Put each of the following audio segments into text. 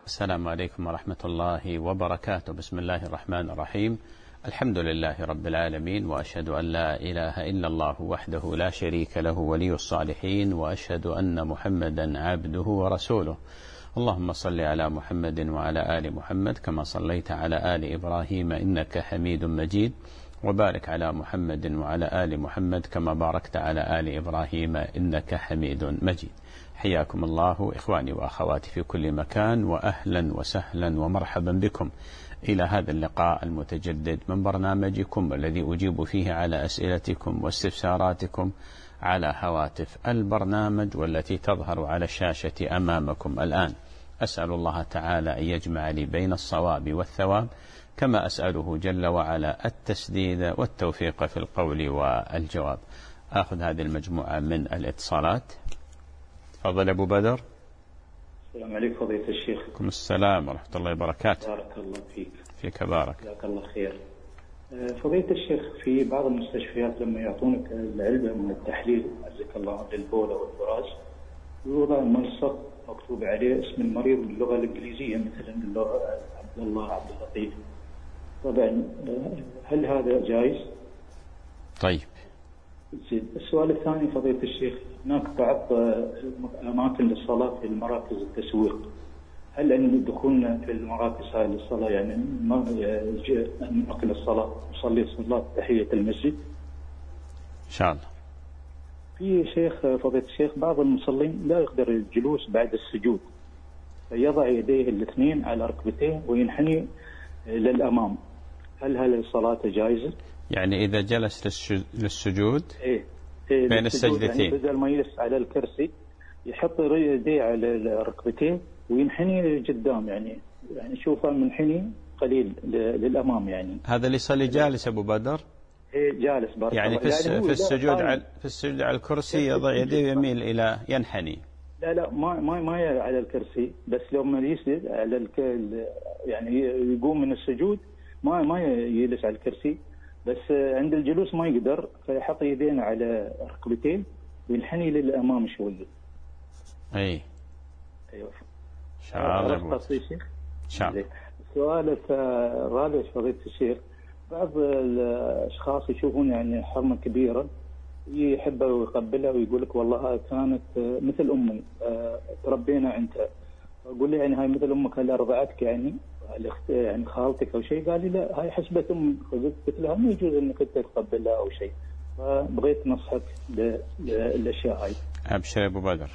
السلام عليكم ورحمة الله وبركاته. بسم الله الرحمن الرحيم. الحمد لله رب العالمين، وأشهد أن لا إله إلا الله وحده لا شريك له ولي الصالحين، وأشهد أن محمدا عبده ورسوله. اللهم صل على محمد وعلى آل محمد كما صليت على آل إبراهيم إنك حميد مجيد، وبارك على محمد وعلى آل محمد كما باركت على آل إبراهيم إنك حميد مجيد. حياكم الله إخواني وأخواتي في كل مكان، وأهلا وسهلا ومرحبا بكم إلى هذا اللقاء المتجدد من برنامجكم الذي أجيب فيه على أسئلتكم واستفساراتكم على هواتف البرنامج والتي تظهر على الشاشة أمامكم الآن. أسأل الله تعالى أن يجمع لي بين الصواب والثواب، كما أسأله جل وعلا التسديد والتوفيق في القول والجواب. أخذ هذه المجموعة من الاتصالات. تفضل أبو بدر. السلام عليكم فضيلة الشيخ. عليكم السلام ورحمة الله وبركاته. بارك الله فيك. فيك بارك. جزاك الله خير. فضيلة الشيخ، في بعض المستشفيات لما يعطونك العلبة من التحليل عزك الله للبول والبراز، يوضع ملصق مكتوب عليه اسم المريض باللغة الإنجليزية، مثلا اللغة عبد الله، عبد اللطيف. طبعا هل هذا جائز؟ طيب. السؤال الثاني فضيلة الشيخ، هناك بعض أماكن للصلاة في المراكز التسويق، هل عند دخولنا في المراكز هذه للصلاة يعني نقل الصلاة نصلي صلاة تحية المسجد؟ إن شاء الله. في شيخ فضيلة الشيخ، بعض المصلين لا يقدر الجلوس بعد السجود، فيضع يديه الاثنين على ركبتيه وينحني للأمام، هل الصلاة جائزة؟ يعني إذا جلس للسجود بين السجدتين، يعني بدل ما يجلس على الكرسي يحط يديه على ركبتيه وينحني لقدام، يعني شوفه منحني قليل للأمام. يعني هذا اللي يصلي جالس أبو بدر؟ جالس بارك يعني الله. في السجود على الكرسي يضع يديه ويميل إلى ينحني. لا ما على الكرسي، بس لما يسجد على يعني يقوم من السجود ما يجلس على الكرسي، بس عند الجلوس ما يقدر، فيحط يدينا على ركبتين وينحني للأمام شوية. أيوه. إن شاء الله. السؤال الرابع فضيلة الشيخ، بعض الأشخاص يشوفون يعني حرمة كبيرة يحبها ويقبلها ويقول لك والله كانت مثل أمي، تربينا عندها. أقول له يعني هاي مثل أمك، هل أرضعتك يعني خالتك أو شيء؟ قال لي لا، هاي حسبة أمي. قلت له ما يجوز أنك أنت تقبلها أو شيء، فبغيت نصحك للأشياء هاي. أبشر أبو بدر.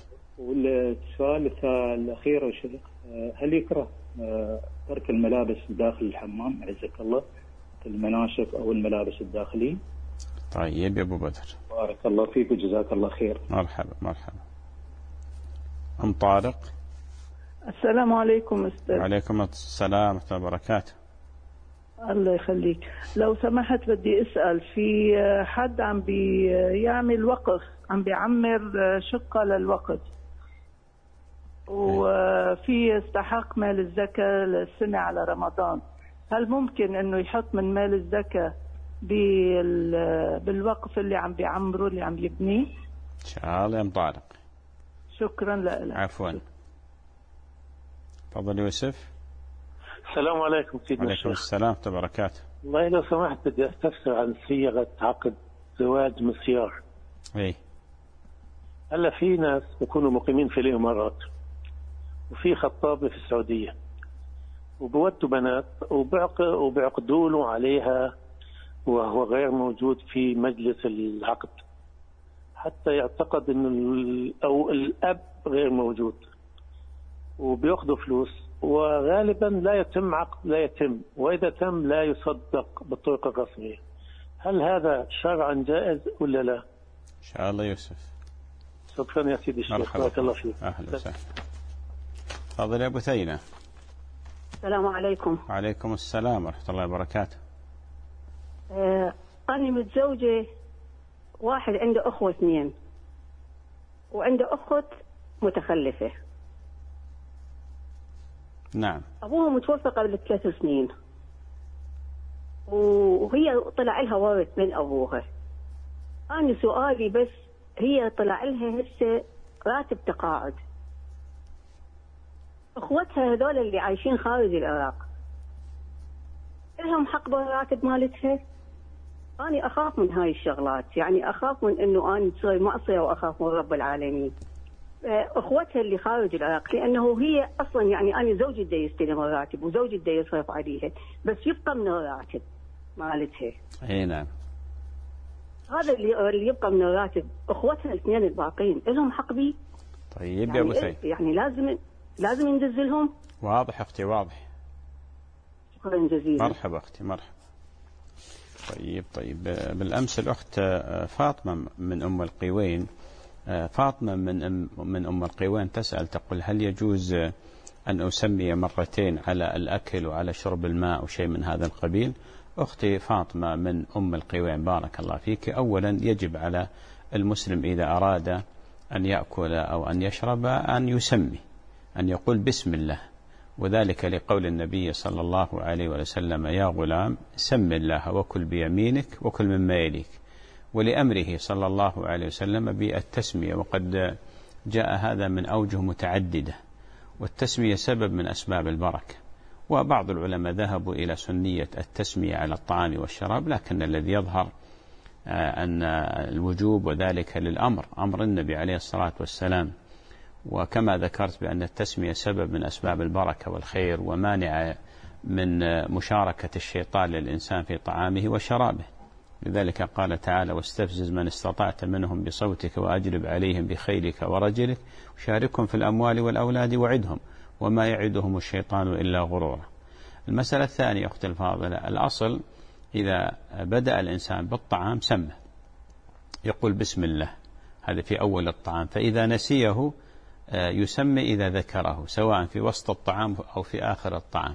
والسؤال الأخير يا شيخ، هل يكره ترك الملابس داخل الحمام عزك الله، المناشف أو الملابس الداخلية؟ طيب يا أبو بدر، بارك الله فيك وجزاك الله خير. مرحبا مرحبا. أم طارق. السلام عليكم أستاذ. وعليكم السلام ورحمة الله وبركاته. الله يخليك، لو سمحت بدي أسأل، في حد عم بيعمل وقف، عم بيعمر شقة للوقف، وفي استحق مال الزكاة للسنة على رمضان، هل ممكن انه يحط من مال الزكاة بالوقف اللي عم بيعمره اللي عم يبنيه؟ ان شاء الله يا ام طارق. شكرا لك. عفوا. تفضل يوسف. السلام عليكم سيدنا الشيخ. وعليكم السلام ورحمة الله وبركاته. والله لو سمحت بدي استفسر عن صيغة عقد زواج مسيار. اي. هلا في ناس بيكونوا مقيمين في الامارات، وفي خطابة في السعودية، وبودوا بنات وبيعقدوا له عليها وهو غير موجود في مجلس العقد، حتى يعتقد انه او الاب غير موجود، وبياخذوا فلوس، وغالبا لا يتم عقد، لا يتم، واذا تم لا يصدق بالطرق الرسمية. هل هذا شرعا جائز ولا لا؟ ان شاء الله يوسف. شكرا يا سيدي الشيخ، بارك الله فيك. اهلا وسهلا. تفضل يا ابو ثينة. السلام عليكم. وعليكم السلام ورحمة الله وبركاته. أنا متزوجة، واحد عنده أخوة اثنين، وعنده أخت متخلفة. نعم. أبوها متوفى قبل 3 سنين، وهي طلع لها ورث من أبوها. أنا سؤالي بس، هي طلع لها هسه راتب تقاعد، اخوتها هذول اللي عايشين خارج العراق لهم حق بالراتب مالتها؟ أنا أخاف من هاي الشغلات، يعني أخاف من إنه أنا تصير معصية وأخاف من رب العالمين. أخوتها اللي خارج العراق، لأنه هي أصلا يعني أنا زوجي دا يستلم الراتب وزوجي دا يصرف عليها، بس يبقى من الراتب مالتها. أي نعم. هذا اللي يبقى من الراتب، أخوتها الاثنين الباقين لهم حق بيه. طيب يعني يا أبو سعيد. يعني لازم ندز لهم. واضح أختي واضح. شكرا جزيلا. مرحبا أختي مرحبا. طيب بالأمس الأخت فاطمة من أم القوين، فاطمة من أم القوين تسأل تقول: هل يجوز أن أسمي مرتين على الأكل وعلى شرب الماء وشيء من هذا القبيل؟ أختي فاطمة من أم القوين بارك الله فيك، أولا يجب على المسلم إذا أراد أن يأكل أو أن يشرب أن يسمي، أن يقول بسم الله، وذلك لقول النبي صلى الله عليه وسلم: يا غلام سم الله وكل بيمينك وكل مما يليك، ولأمره صلى الله عليه وسلم بالتسمية، وقد جاء هذا من أوجه متعددة، والتسمية سبب من أسباب البركة. وبعض العلماء ذهبوا إلى سنية التسمية على الطعام والشراب، لكن الذي يظهر أن الوجوب، وذلك للأمر، أمر النبي عليه الصلاة والسلام. وكما ذكرت بأن التسمية سبب من أسباب البركة والخير، ومانع من مشاركة الشيطان للإنسان في طعامه وشرابه. لذلك قال تعالى: واستفزز من استطعت منهم بصوتك وأجلب عليهم بخيلك ورجلك وشاركهم في الأموال والأولاد وعدهم وما يعدهم الشيطان إلا غرورا. المسألة الثانية أختي الفاضلة، الأصل إذا بدأ الإنسان بالطعام سمه، يقول بسم الله، هذا في أول الطعام، فإذا نسيه يسمي إذا ذكره، سواء في وسط الطعام أو في آخر الطعام.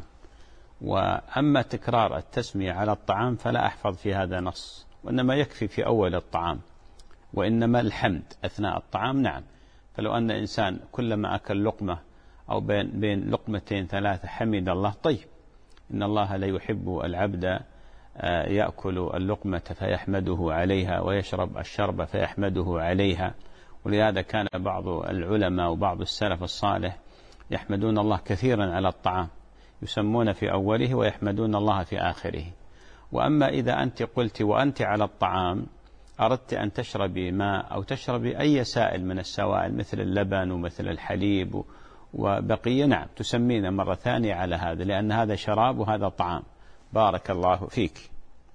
وأما تكرار التسمية على الطعام فلا أحفظ في هذا نص، وإنما يكفي في أول الطعام، وإنما الحمد أثناء الطعام نعم. فلو أن إنسان كلما أكل لقمة أو بين لقمتين ثلاثة حمد الله، طيب، إن الله لا يحب العبد يأكل اللقمة فيحمده عليها ويشرب الشرب فيحمده عليها. ولهذا كان بعض العلماء وبعض السلف الصالح يحمدون الله كثيرا على الطعام، يسمون في أوله ويحمدون الله في آخره. وأما إذا أنت قلت وأنت على الطعام أردت أن تشربي ماء أو تشربي أي سائل من السوائل مثل اللبن ومثل الحليب وبقية، نعم تسمين مرة ثانية على هذا، لأن هذا شراب وهذا طعام. بارك الله فيك.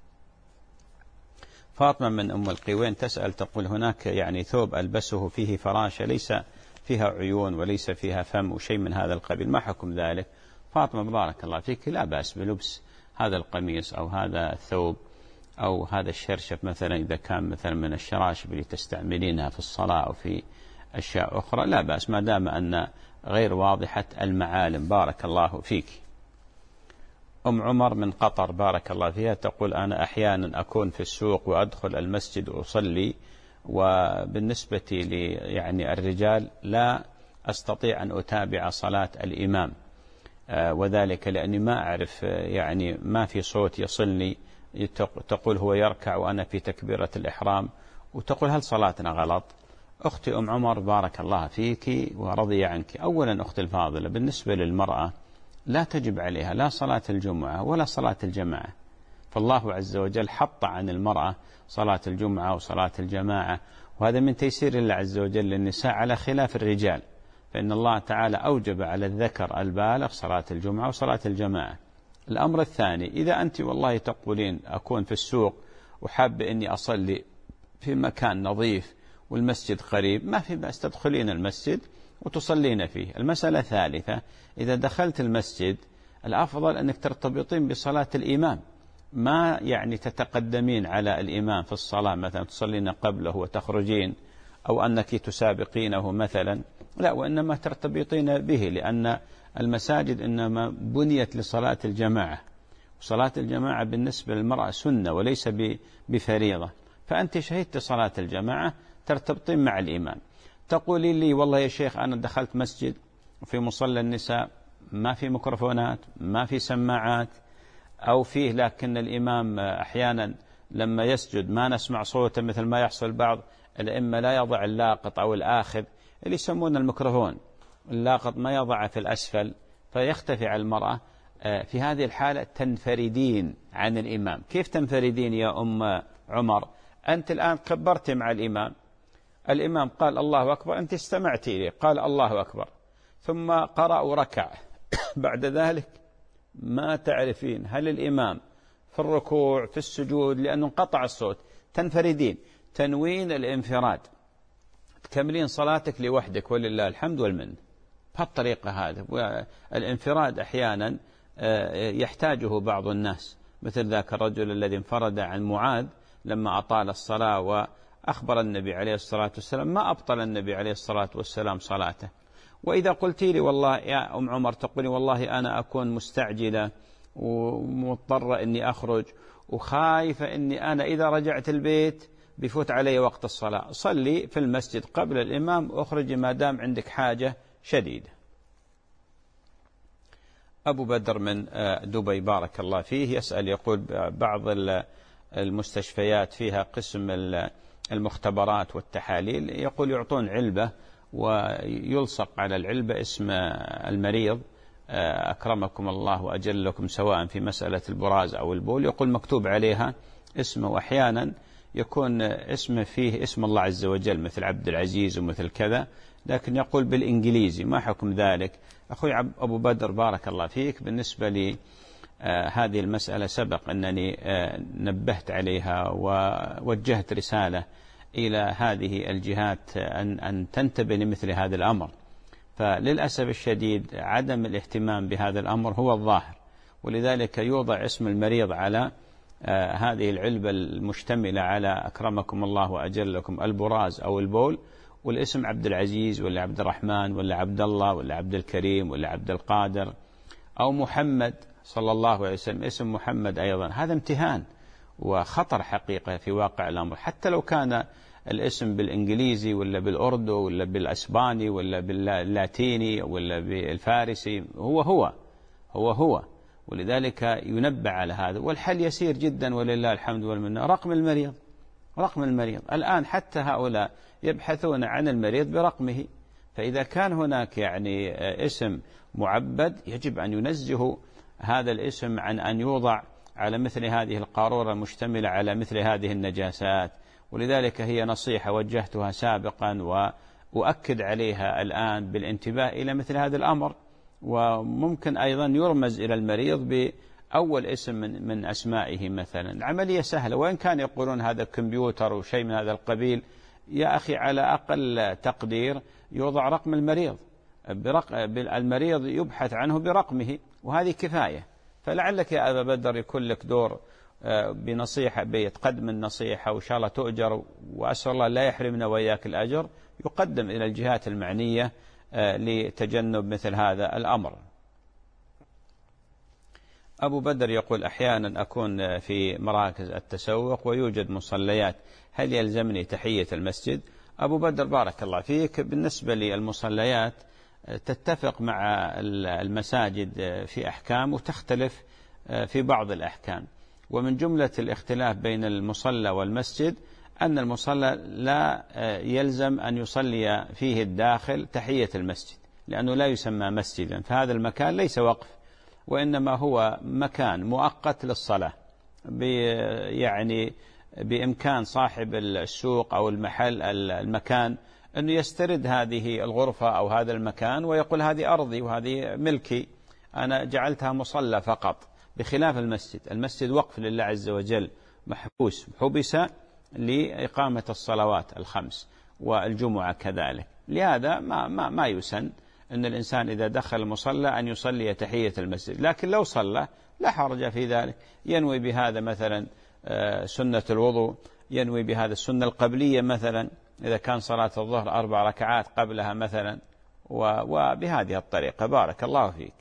فاطمة من أم القوين تسأل تقول: هناك يعني ثوب ألبسه فيه فراشة ليس فيها عيون وليس فيها فم وشيء من هذا القبيل، ما حكم ذلك؟ فاطمة بارك الله فيك، لا بأس بلبس هذا القميص أو هذا الثوب أو هذا الشرشف مثلا، إذا كان مثلا من الشراشف اللي تستعملينها في الصلاة أو في أشياء أخرى، لا بأس ما دام أن غير واضحة المعالم. بارك الله فيك. أم عمر من قطر بارك الله فيها تقول: أنا أحيانا أكون في السوق وأدخل المسجد وأصلي، وبالنسبة لي يعني الرجال لا أستطيع أن أتابع صلاة الإمام، وذلك لأني ما أعرف يعني ما في صوت يصلني. تقول هو يركع وأنا في تكبيرة الإحرام، وتقول هل صلاتنا غلط؟ أختي أم عمر بارك الله فيك ورضي عنك، أولا أختي الفاضلة، بالنسبة للمرأة لا تجب عليها لا صلاة الجمعة ولا صلاة الجماعة، فالله عز وجل حط عن المرأة صلاة الجمعة وصلاة الجماعة، وهذا من تيسير الله عز وجل للنساء على خلاف الرجال، فإن الله تعالى أوجب على الذكر البالغ صلاة الجمعة وصلاة الجماعة. الأمر الثاني، إذا أنت والله تقولين أكون في السوق وحاب أني أصلي في مكان نظيف والمسجد قريب، ما في بأس تدخلين المسجد وتصلين فيه. المسألة الثالثة، إذا دخلت المسجد الأفضل أنك ترتبطين بصلاة الإمام، ما يعني تتقدمين على الإمام في الصلاة مثلا تصلين قبله وتخرجين، أو أنك تسابقينه مثلا، لا، وإنما ترتبطين به، لأن المساجد إنما بنيت لصلاة الجماعة، وصلاة الجماعة بالنسبة للمرأة سنة وليس بفريضة، فأنت شهدت صلاة الجماعة ترتبطين مع الإمام. تقولي لي والله يا شيخ أنا دخلت مسجد وفي مصلى النساء ما في ميكروفونات ما في سماعات، أو فيه لكن الإمام أحيانا لما يسجد ما نسمع صوته، مثل ما يحصل بعض الأئمة لا يضع اللاقط أو الآخذ اللي يسمونه الميكروفون، اللاقط ما يضع في الأسفل فيختفي على المرأة، في هذه الحالة تنفردين عن الإمام. كيف تنفردين يا أم عمر؟ أنت الآن كبرت مع الإمام قال الله أكبر، أنت استمعت إليه قال الله أكبر، ثم قرأ وركع بعد ذلك ما تعرفين هل الإمام في الركوع في السجود لأنه انقطع الصوت، تنفردين تنوين الانفراد، تكملين صلاتك لوحدك ولله الحمد والمن بهالطريقة هذه. والانفراد أحيانا يحتاجه بعض الناس، مثل ذاك الرجل الذي انفرد عن معاذ لما أطال الصلاة وأخبر النبي عليه الصلاة والسلام، ما أبطل النبي عليه الصلاة والسلام صلاته. وإذا قلت لي والله يا أم عمر تقولي والله أنا أكون مستعجلة ومضطرة أني أخرج وخايفة أني أنا إذا رجعت البيت بفوت علي وقت الصلاة، صلي في المسجد قبل الإمام واخرجي ما دام عندك حاجة شديدة. أبو بدر من دبي بارك الله فيه يسأل يقول بعض المستشفيات فيها قسم المختبرات والتحاليل، يقول يعطون علبة ويلصق على العلبة اسم المريض أكرمكم الله وأجلكم سواء في مسألة البراز أو البول، يقول مكتوب عليها اسمه، وأحيانا يكون اسمه فيه اسم الله عز وجل مثل عبد العزيز ومثل كذا، لكن يقول بالإنجليزي، ما حكم ذلك؟ أخوي أبو بدر بارك الله فيك، بالنسبة لي هذه المسألة سبق أنني نبهت عليها ووجهت رسالة إلى هذه الجهات أن تنتبه لمثل هذا الأمر، فللأسف الشديد عدم الاهتمام بهذا الأمر هو الظاهر، ولذلك يوضع اسم المريض على هذه العلبة المشتملة على أكرمكم الله وأجلكم البراز أو البول، والاسم عبد العزيز ولا عبد الرحمن ولا عبد الله ولا عبد الكريم ولا عبد القادر أو محمد صلى الله عليه وسلم، اسم محمد أيضا، هذا امتهان وخطر حقيقة في واقع الأمر. حتى لو كان الاسم بالإنجليزي ولا بالأردو ولا بالأسباني ولا باللاتيني ولا بالفارسي هو، ولذلك ينبه على هذا. والحل يسير جدا ولله الحمد والمنة، رقم المريض الآن حتى هؤلاء يبحثون عن المريض برقمه، فإذا كان هناك يعني اسم معبد يجب أن ينزه هذا الاسم عن أن يوضع على مثل هذه القارورة المشتملة على مثل هذه النجاسات. ولذلك هي نصيحة وجهتها سابقا وأؤكد عليها الآن بالانتباه إلى مثل هذا الأمر. وممكن أيضا يرمز إلى المريض بأول اسم من أسمائه مثلا، العملية سهلة، وإن كان يقولون هذا كمبيوتر وشيء من هذا القبيل، يا أخي على أقل تقدير يوضع رقم المريض، المريض يبحث عنه برقمه، وهذه كفاية. فلعلك يا أبا بدر يكون لك دور بنصيحة، بيتقدم النصيحة وإن شاء الله تؤجر، وأسأل الله لا يحرمنا وإياك الأجر، يقدم إلى الجهات المعنية لتجنب مثل هذا الأمر. أبو بدر يقول أحيانا أكون في مراكز التسوق ويوجد مصليات، هل يلزمني تحية المسجد؟ أبو بدر بارك الله فيك، بالنسبة للمصليات تتفق مع المساجد في أحكام وتختلف في بعض الأحكام، ومن جملة الاختلاف بين المصلى والمسجد أن المصلى لا يلزم أن يصلي فيه الداخل تحية المسجد، لأنه لا يسمى مسجدا، فهذا المكان ليس وقف، وإنما هو مكان مؤقت للصلاة، يعني بإمكان صاحب السوق أو المكان أنه يسترد هذه الغرفة أو هذا المكان ويقول هذه أرضي وهذه ملكي، أنا جعلتها مصلى فقط، بخلاف المسجد وقف لله عز وجل، حبس لإقامة الصلوات الخمس والجمعة كذلك. لهذا ما يسن أن الإنسان إذا دخل المصلى أن يصلي تحية المسجد، لكن لو صلى لا حرج في ذلك، ينوي بهذا مثلا سنة الوضوء، ينوي بهذا السنة القبلية مثلا إذا كان صلاة الظهر 4 ركعات قبلها مثلا، وبهذه الطريقة. بارك الله فيك.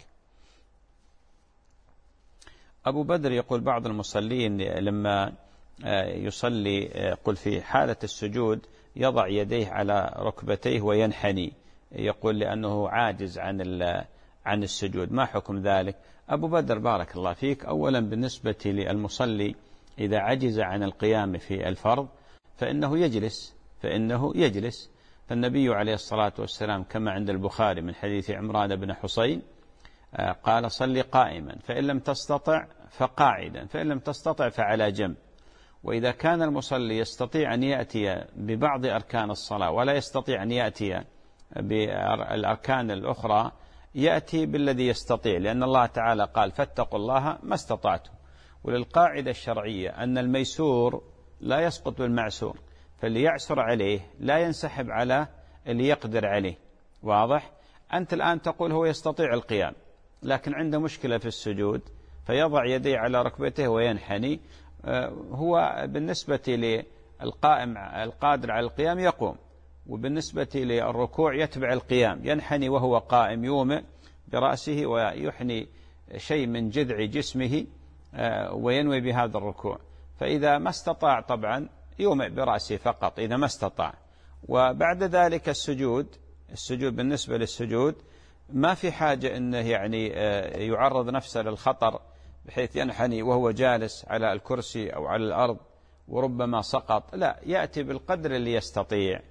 أبو بدر يقول بعض المصلين لما يصلي قل في حالة السجود يضع يديه على ركبتيه وينحني، يقول لأنه عاجز عن السجود، ما حكم ذلك؟ أبو بدر بارك الله فيك، أولا بالنسبة للمصلي إذا عجز عن القيام في الفرض فإنه يجلس، فالنبي عليه الصلاة والسلام كما عند البخاري من حديث عمران بن حسين قال صل قائما، فإن لم تستطع فقاعدا، فإن لم تستطع فعلى جنب. وإذا كان المصلي يستطيع أن يأتي ببعض أركان الصلاة ولا يستطيع أن يأتي بالأركان الأخرى، يأتي بالذي يستطيع، لأن الله تعالى قال فاتقوا الله ما استطعتم. وللقاعدة الشرعية أن الميسور لا يسقط بالمعسور، فاللي يعسر عليه لا ينسحب على اللي يقدر عليه. واضح؟ أنت الآن تقول هو يستطيع القيام لكن عنده مشكلة في السجود، فيضع يديه على ركبته وينحني. هو بالنسبة للقائم القادر على القيام يقوم، وبالنسبة للركوع يتبع القيام، ينحني وهو قائم، يومئ برأسه ويحني شيء من جذع جسمه وينوي بهذا الركوع. فإذا ما استطاع طبعا يومئ برأسه فقط إذا ما استطاع. وبعد ذلك السجود بالنسبة للسجود ما في حاجة أنه يعني يعرض نفسه للخطر بحيث ينحني وهو جالس على الكرسي أو على الأرض وربما سقط، لا، يأتي بالقدر اللي يستطيع،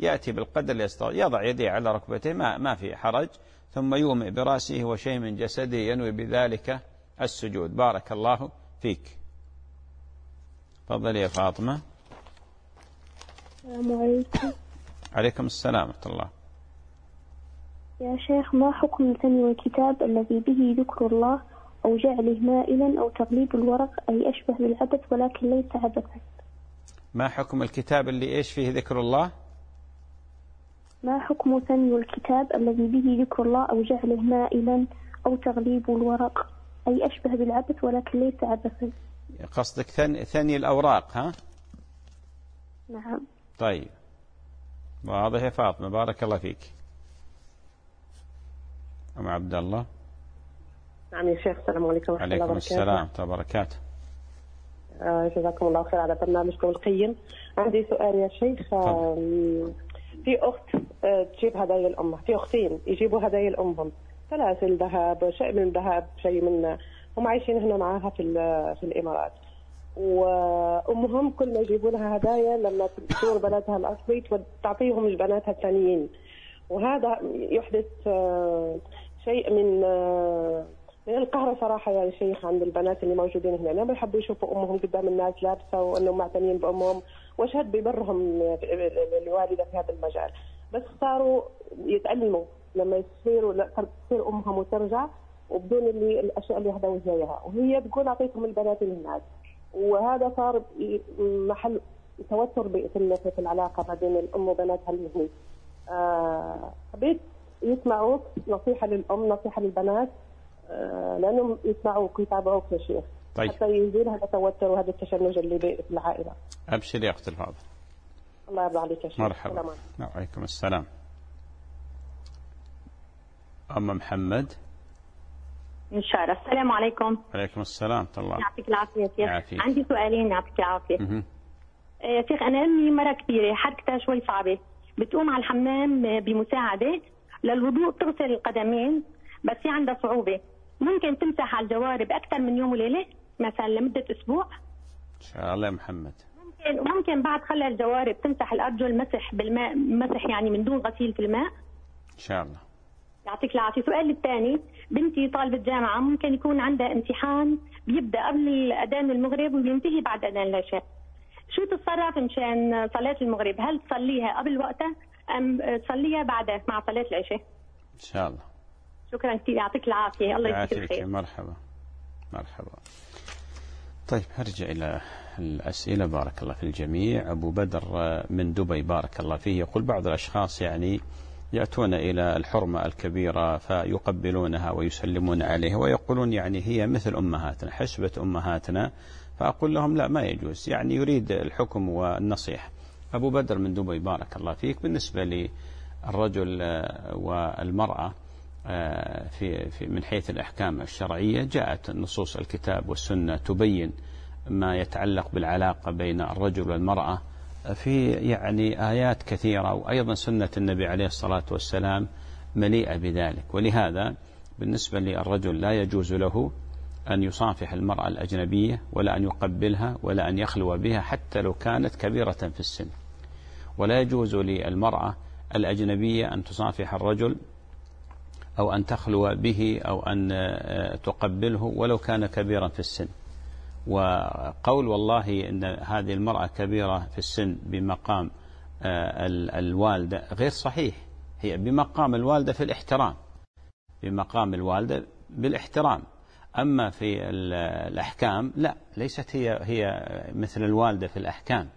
يضع يديه على ركبته ما في حرج، ثم يومئ برأسه وشيء من جسده ينوي بذلك السجود. بارك الله فيك. تفضل يا فاطمة. السلام عليكم. عليكم السلام ورحمة الله. يا شيخ، ما حكم ثني الكتاب الذي به ذكر الله أو جعله مائلا أو تغليب الورق، أي أشبه بالعبث ولكن ليس عبثا؟ ما حكم الكتاب اللي إيش فيه ذكر الله؟ ما حكم ثني الكتاب الذي به ذكر الله أو جعله مائلا أو تغليب الورق، أي أشبه بالعبث ولكن ليس عبثا؟ قصدك ثني الأوراق ها؟ نعم. طيب، واضح يا فاطمة، بارك الله فيك. أم عبد الله. نعم يا شيخ، السلام عليكم ورحمة الله وبركاته. عليكم السلام وبركاته. جزاكم الله خير على برنامجكم القيم. عندي سؤال يا شيخ. في أخت تجيب هدايا الأم، في أختين يجيبوا هدايا لأمهم، سلاسل ذهب، شيء من ذهب، شيء من، هم عايشين هنا معاها في الإمارات، وأمهم كل ما يجيبوا لها هدايا لما تزور بلدها الأصلي تعطيهم لبناتها الثانيين، وهذا يحدث شيء من القهر صراحة يا شيخ عند البنات اللي موجودين هنا. ما بيحبوا يشوفوا أمهم قدام الناس لابسة وأنهم معتنين بأمهم، وأشهد ببرهم الوالدة في هذا المجال، بس صاروا يتألموا لما تصير أمهم وترجع وبدون الأشياء اللي هدوا إياها، وهي تقول أعطيتهم البنات للناس، وهذا صار محل توتر في العلاقة ما بين الأم وبناتها اللي حبيت يسمعوك نصيحة للأم، نصيحة للبنات، لأنهم يسمعوك ويتابعوك يا شيخ. طيب. حتى يزيل هذا التوتر وهذا التشنج اللي في العائلة. أبشر يا أخت الفاضل. الله يرضى عليك يا شيخ. مرحبا. وعليكم السلام. أم محمد. إن شاء الله. السلام عليكم. عليكم السلام ورحمة الله. يعطيك العافية شيخ. عافية. عندي سؤالين يعطيك العافية. يا شيخ، أنا أمي مرة كبيرة حركتها شوي صعبة، بتقوم على الحمام بمساعدة للوضوء، تغسل القدمين، بس هي عندها صعوبة. ممكن تمسح على الجوارب أكثر من يوم وليلة مثلا لمدة أسبوع؟ إن شاء الله يا محمد. ممكن بعد خلع الجوارب تمسح الأرجل مسح بالماء، مسح يعني من دون غسيل في الماء؟ إن شاء الله. يعطيك العافية. السؤال الثاني، بنتي طالبة جامعة، ممكن يكون عندها امتحان بيبدأ قبل أذان المغرب وبينتهي بعد أذان العشاء، شو تتصرف مشان صلاة المغرب؟ هل تصليها قبل وقتها أم تصليها بعدها مع صلاة العشاء؟ إن شاء الله. شكرا كثير، يعطيك العافية. الله يجزيك الخير. مرحبا. طيب، هرجع إلى الأسئلة. بارك الله في الجميع. أبو بدر من دبي بارك الله فيه يقول بعض الأشخاص يعني يأتون إلى الحرمة الكبيرة فيقبلونها ويسلمون عليها ويقولون يعني هي مثل أمهاتنا، حسبة أمهاتنا، فأقول لهم لا، ما يجوز، يعني يريد الحكم والنصيحة. أبو بدر من دبي بارك الله فيك. بالنسبة للرجل والمرأة في من حيث الأحكام الشرعية، جاءت نصوص الكتاب والسنة تبين ما يتعلق بالعلاقة بين الرجل والمرأة في يعني آيات كثيرة، وأيضا سنة النبي عليه الصلاة والسلام مليئة بذلك. ولهذا بالنسبة للرجل لا يجوز له أن يصافح المرأة الأجنبية ولا أن يقبلها ولا أن يخلو بها حتى لو كانت كبيرة في السن، ولا يجوز للمرأة الأجنبية أن تصافح الرجل أو أن تخلو به أو أن تقبله ولو كان كبيرا في السن. وقول والله إن هذه المرأة كبيرة في السن بمقام الوالدة غير صحيح. هي بمقام الوالدة في الاحترام، بمقام الوالدة بالاحترام. أما في الأحكام لا، ليست هي مثل الوالدة في الأحكام.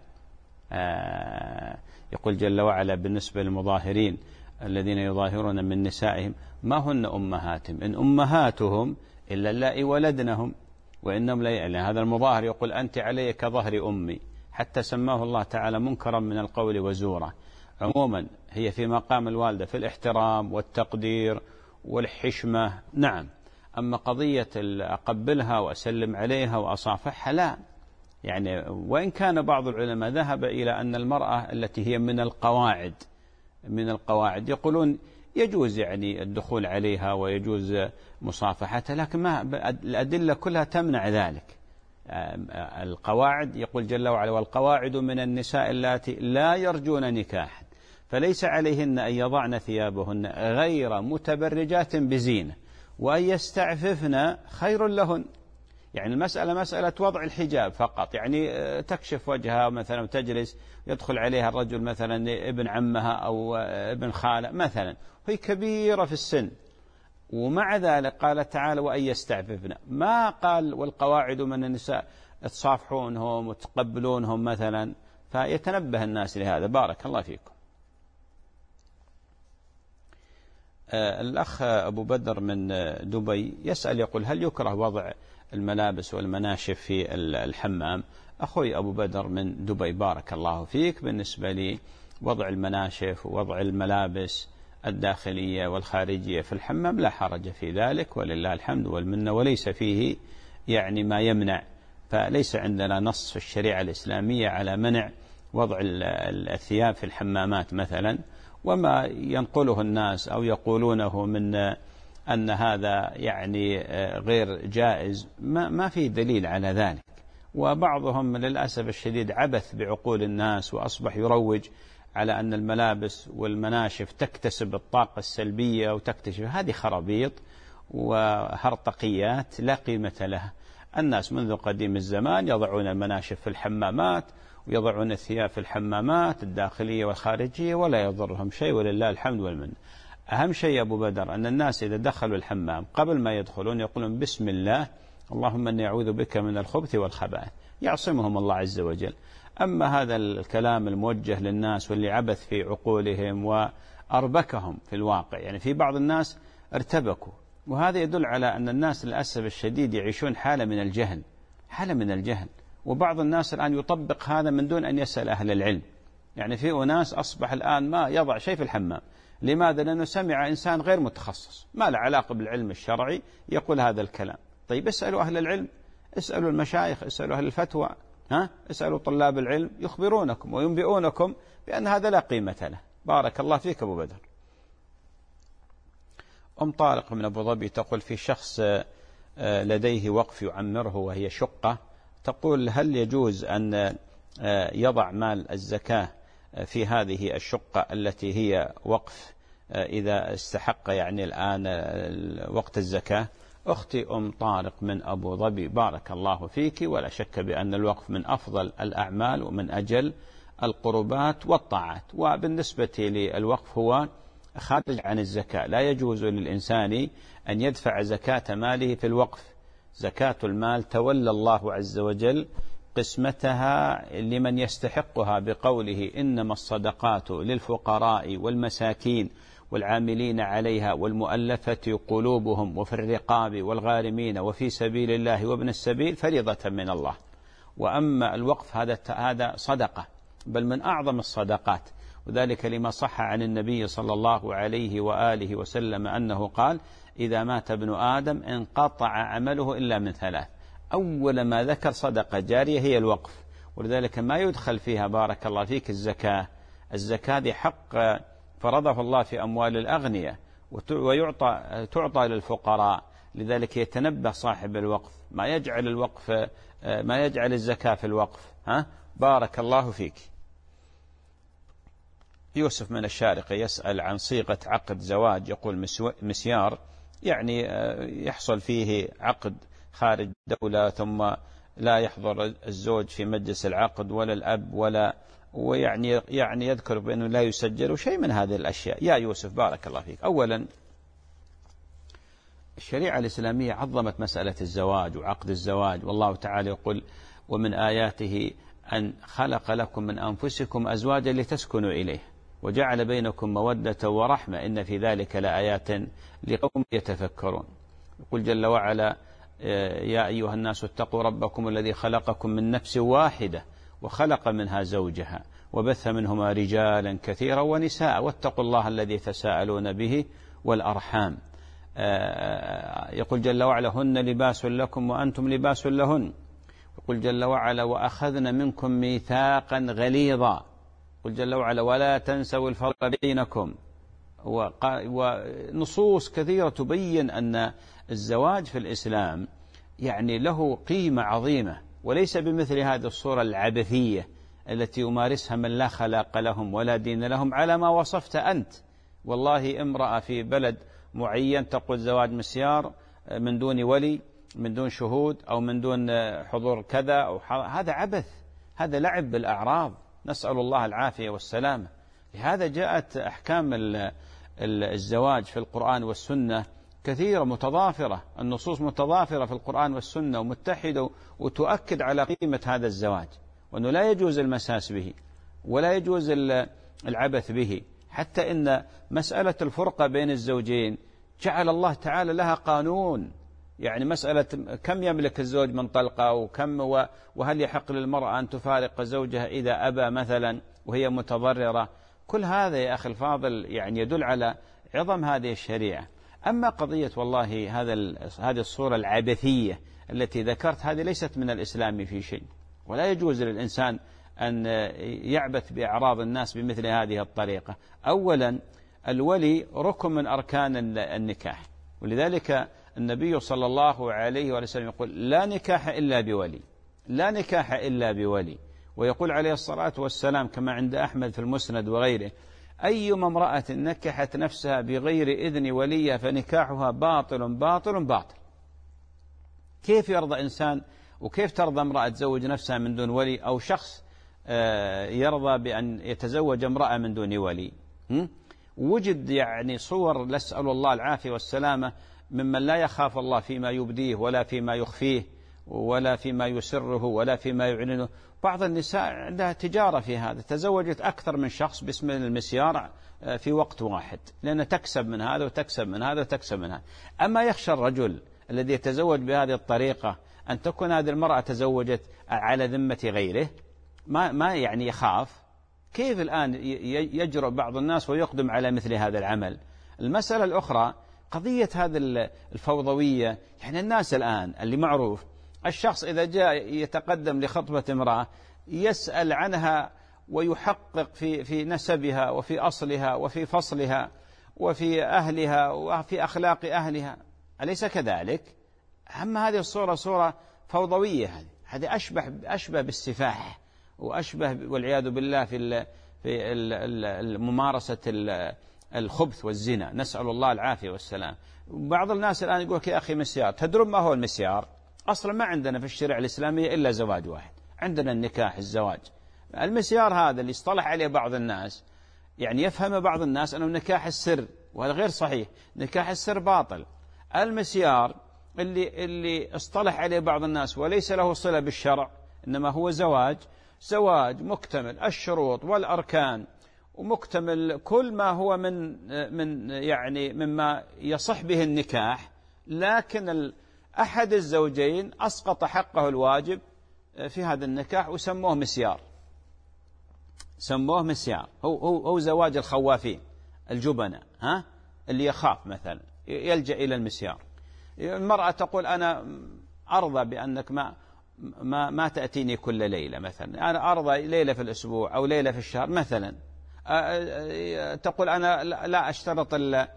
يقول جل وعلا بالنسبة للمظاهرين الذين يظاهرون من نسائهم ما هن أمهاتهم إن أمهاتهم إلا اللائي ولدنهم وإنهم لا يعلمون. هذا المظاهر يقول أنت علي كظهر أمي، حتى سماه الله تعالى منكرا من القول وزورا. عموما هي في مقام الوالدة في الاحترام والتقدير والحشمة، نعم. أما قضية أقبلها وأسلم عليها وأصافحها لا. يعني وإن كان بعض العلماء ذهب إلى أن المرأة التي هي من القواعد يقولون يجوز يعني الدخول عليها ويجوز مصافحتها، لكن ما الأدلة كلها تمنع ذلك. القواعد يقول جل وعلا والقواعد من النساء اللاتي لا يرجون نكاحا فليس عليهن أن يضعن ثيابهن غير متبرجات بزينة وأن يستعففن خير لهن. يعني المسألة مسألة وضع الحجاب فقط، يعني تكشف وجهها مثلا وتجلس يدخل عليها الرجل مثلا ابن عمها أو ابن خالة مثلا وهي كبيرة في السن، ومع ذلك قال تعالى وأن يستعففن، ما قال والقواعد من النساء تصافحونهم وتقبلونهم مثلا. فيتنبه الناس لهذا. بارك الله فيكم. الأخ أبو بدر من دبي يسأل يقول هل يكره وضع الملابس والمناشف في الحمام؟ أخوي أبو بدر من دبي بارك الله فيك، بالنسبة لي وضع المناشف ووضع الملابس الداخلية والخارجية في الحمام لا حرج في ذلك ولله الحمد والمنة، وليس فيه يعني ما يمنع. فليس عندنا نص في الشريعة الإسلامية على منع وضع الثياب في الحمامات مثلا. وما ينقله الناس أو يقولونه من أن هذا يعني غير جائز ما في دليل على ذلك. وبعضهم للأسف الشديد عبث بعقول الناس وأصبح يروج على أن الملابس والمناشف تكتسب الطاقة السلبية وتكتشف. هذه خرابيط وهرطقيات لا قيمة لها. الناس منذ قديم الزمان يضعون المناشف في الحمامات ويضعون الثياب في الحمامات الداخلية والخارجية ولا يضرهم شيء ولله الحمد والمنة. أهم شيء يا أبو بدر أن الناس إذا دخلوا الحمام قبل ما يدخلون يقولون بسم الله اللهم إني أعوذ بك من الخبث والخبائث، يعصمهم الله عز وجل. أما هذا الكلام الموجه للناس واللي عبث في عقولهم وأربكهم في الواقع، يعني في بعض الناس ارتبكوا، وهذا يدل على أن الناس للأسف الشديد يعيشون حالة من الجهل. وبعض الناس الآن يطبق هذا من دون أن يسأل أهل العلم. يعني في أناس أصبح الآن ما يضع شيء في الحمام. لماذا؟ لأنه سمع إنسان غير متخصص ما له علاقة بالعلم الشرعي يقول هذا الكلام. طيب اسألوا أهل العلم، اسألوا المشايخ، اسألوا أهل الفتوى، اسألوا طلاب العلم يخبرونكم وينبئونكم بأن هذا لا قيمة له. بارك الله فيك أبو بدر. أم طارق من أبو ظبي تقول في شخص لديه وقف يعمره وهي شقة، تقول هل يجوز أن يضع مال الزكاة في هذه الشقة التي هي وقف إذا استحق يعني الآن وقت الزكاة؟ أختي أم طارق من أبو ظبي بارك الله فيك، ولا شك بأن الوقف من أفضل الأعمال ومن أجل القربات والطاعات. وبالنسبة للوقف هو خارج عن الزكاة، لا يجوز للإنسان أن يدفع زكاة ماله في الوقف. زكاة المال تولى الله عز وجل قسمتها لمن يستحقها بقوله إنما الصدقات للفقراء والمساكين والعاملين عليها والمؤلفة قلوبهم وفي الرقاب والغارمين وفي سبيل الله وابن السبيل فريضة من الله. وأما الوقف هذا صدقة، بل من أعظم الصدقات، وذلك لما صح عن النبي صلى الله عليه وآله وسلم أنه قال إذا مات ابن آدم انقطع عمله إلا من ثلاث. أول ما ذكر صدقة جارية هي الوقف، ولذلك ما يدخل فيها بارك الله فيك الزكاة دي حق فرضه الله في أموال الأغنياء تعطى للفقراء. لذلك يتنبه صاحب الوقف ما يجعل الزكاة في الوقف. بارك الله فيك. يوسف من الشارقة يسأل عن صيغة عقد زواج، يقول مسيار، يعني يحصل فيه عقد خارج دولة ثم لا يحضر الزوج في مجلس العقد ولا الأب ويعني يذكر بأنه لا يسجل وشيء من هذه الأشياء. يا يوسف بارك الله فيك، أولا الشريعة الإسلامية عظمت مسألة الزواج وعقد الزواج، والله تعالى يقول ومن آياته أن خلق لكم من أنفسكم أزواجا لتسكنوا إليه وجعل بينكم مودة ورحمة إن في ذلك لآيات لقوم يتفكرون. يقول جل وعلا يا أيها الناس اتقوا ربكم الذي خلقكم من نفس واحدة وخلق منها زوجها وبث منهما رجالا كثيرا ونساء واتقوا الله الذي تساءلون به والأرحام. يقول جل وعلا هن لباس لكم وأنتم لباس لهن. يقول جل وعلا وأخذنا منكم ميثاقا غليظا. يقول جل وعلا ولا تنسوا الفضل بينكم. ونصوص كثيرة تبين أن الزواج في الإسلام يعني له قيمة عظيمة، وليس بمثل هذه الصورة العبثية التي يمارسها من لا خلاق لهم ولا دين لهم على ما وصفت أنت. والله امرأة في بلد معين تقول زواج مسيار من دون ولي، من دون شهود، أو من دون حضور كذا أو هذا عبث، هذا لعب بالأعراض، نسأل الله العافية والسلامة. لهذا جاءت أحكام الزواج في القرآن والسنة كثيرة متضافرة، النصوص متضافرة في القرآن والسنة ومتحدة وتؤكد على قيمة هذا الزواج، وأنه لا يجوز المساس به ولا يجوز العبث به. حتى إن مسألة الفرقة بين الزوجين جعل الله تعالى لها قانون، يعني مسألة كم يملك الزوج من طلقة وهل يحق للمرأة أن تفارق زوجها إذا أبى مثلا وهي متضررة. كل هذا يا أخي الفاضل يعني يدل على عظم هذه الشريعة. أما قضية والله هذه الصورة العبثية التي ذكرت هذه ليست من الإسلام في شيء، ولا يجوز للإنسان أن يعبث بأعراض الناس بمثل هذه الطريقة. أولا الولي ركن من أركان النكاح، ولذلك النبي صلى الله عليه وسلم يقول لا نكاح إلا بولي، لا نكاح إلا بولي. ويقول عليه الصلاة والسلام كما عند أحمد في المسند وغيره أيما امرأة نكحت نفسها بغير إذن وليها فنكاحها باطل باطل باطل. كيف يرضى إنسان وكيف ترضى امرأة تزوج نفسها من دون ولي، أو شخص يرضى بأن يتزوج امرأة من دون ولي؟ وجد يعني صور نسأل الله العافية والسلامة ممن لا يخاف الله فيما يبديه ولا فيما يخفيه ولا فيما يسره ولا فيما يعلنه. بعض النساء عندها تجارة في هذا، تزوجت أكثر من شخص باسم المسيار في وقت واحد، لأن تكسب من هذا وتكسب من هذا وتكسب من هذا. أما يخشى الرجل الذي يتزوج بهذه الطريقة أن تكون هذه المرأة تزوجت على ذمة غيره، ما يعني يخاف. كيف الآن يجرؤ بعض الناس ويقدم على مثل هذا العمل؟ المسألة الأخرى قضية هذا الفوضوية. يعني الناس الآن اللي معروف الشخص إذا جاء يتقدم لخطبة امرأة يسأل عنها ويحقق في نسبها وفي أصلها وفي فصلها وفي أهلها وفي أخلاق أهلها، أليس كذلك؟ أما هذه الصورة صورة فوضوية، هذه أشبه بالسفاح وأشبه والعياذ بالله في ممارسة الخبث والزنا، نسأل الله العافية والسلام. بعض الناس الآن يقول يا أخي مسيار، تدرون ما هو المسيار؟ أصلا ما عندنا في الشريعة الإسلامية إلا زواج واحد، عندنا النكاح الزواج. المسيار هذا اللي اصطلح عليه بعض الناس، يعني يفهم بعض الناس أنه نكاح السر، وهذا غير صحيح، نكاح السر باطل. المسيار اللي اصطلح عليه بعض الناس وليس له صلة بالشرع، إنما هو زواج مكتمل الشروط والأركان ومكتمل كل ما هو من يعني مما يصح به النكاح، لكن أحد الزوجين أسقط حقه الواجب في هذا النكاح وسموه مسيار. سموه مسيار، هو زواج الخوافين الجبناء، اللي يخاف مثلا يلجأ إلى المسيار. المرأة تقول أنا أرضى بأنك ما تأتيني كل ليلة مثلا، أنا أرضى ليلة في الأسبوع أو ليلة في الشهر مثلا. تقول أنا لا أشترط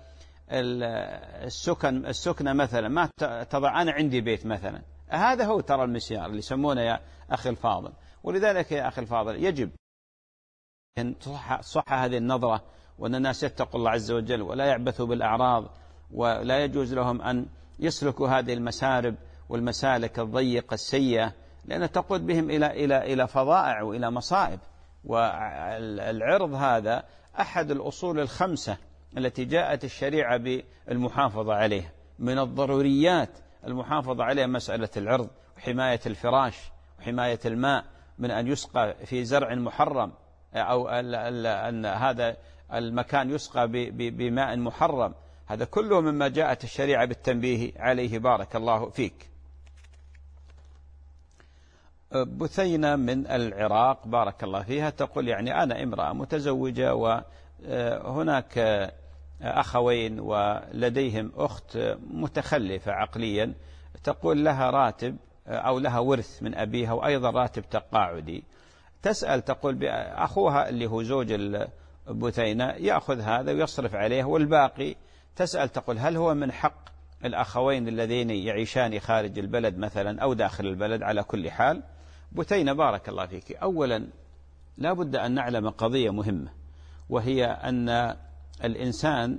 السكنة مثلا، ما تضع أنا عندي بيت مثلا. هذا هو ترى المسيار اللي يسمونه يا أخي الفاضل. ولذلك يا أخي الفاضل يجب صح هذه النظرة، وأن الناس يتقوا الله عز وجل ولا يعبثوا بالأعراض، ولا يجوز لهم أن يسلكوا هذه المسارب والمسالك الضيقة السيئة، لأن تقود بهم إلى فظائع وإلى مصائب. والعرض هذا أحد الأصول الخمسة التي جاءت الشريعة بالمحافظة عليها. من الضروريات المحافظة عليها مسألة العرض، وحماية الفراش، وحماية الماء من أن يسقى في زرع محرم، أو أن هذا المكان يسقى بماء محرم. هذا كله مما جاءت الشريعة بالتنبيه عليه. بارك الله فيك. بثينة من العراق بارك الله فيها تقول يعني أنا امرأة متزوجة، وهناك أخوين ولديهم أخت متخلفة عقليا، تقول لها راتب أو لها ورث من أبيها وأيضا راتب تقاعدي. تسأل تقول أخوها اللي هو زوج البثينة يأخذ هذا ويصرف عليه، والباقي تسأل تقول هل هو من حق الأخوين الذين يعيشان خارج البلد مثلا أو داخل البلد؟ على كل حال بثينة بارك الله فيك، أولا لا بد أن نعلم قضية مهمة، وهي أن الإنسان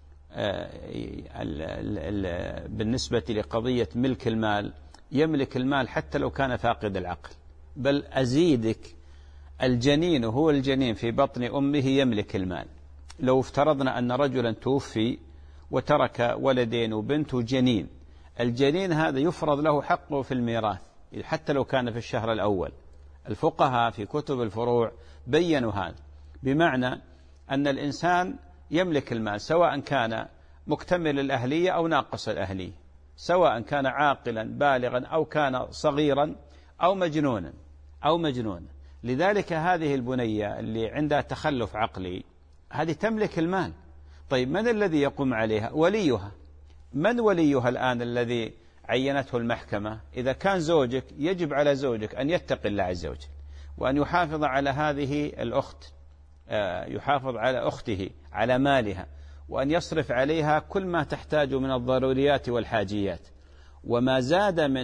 بالنسبة لقضية ملك المال يملك المال حتى لو كان فاقد العقل، بل أزيدك الجنين هو الجنين في بطن أمه يملك المال. لو افترضنا أن رجلا توفي وترك ولدين وبنت وجنين، الجنين هذا يفرض له حقه في الميراث حتى لو كان في الشهر الأول. الفقهاء في كتب الفروع بيّنوا هذا، بمعنى أن الإنسان يملك المال سواء كان مكتمل الأهلية أو ناقص الأهلية، سواء كان عاقلا بالغا أو كان صغيرا أو مجنونا. لذلك هذه البنية اللي عندها تخلف عقلي هذه تملك المال. طيب من الذي يقوم عليها؟ وليها. من وليها الآن الذي عينته المحكمة؟ إذا كان زوجك يجب على زوجك أن يتقي الله عز وجل، وأن يحافظ على هذه الأخت، يحافظ على أخته على مالها، وأن يصرف عليها كل ما تحتاج من الضروريات والحاجيات. وما زاد من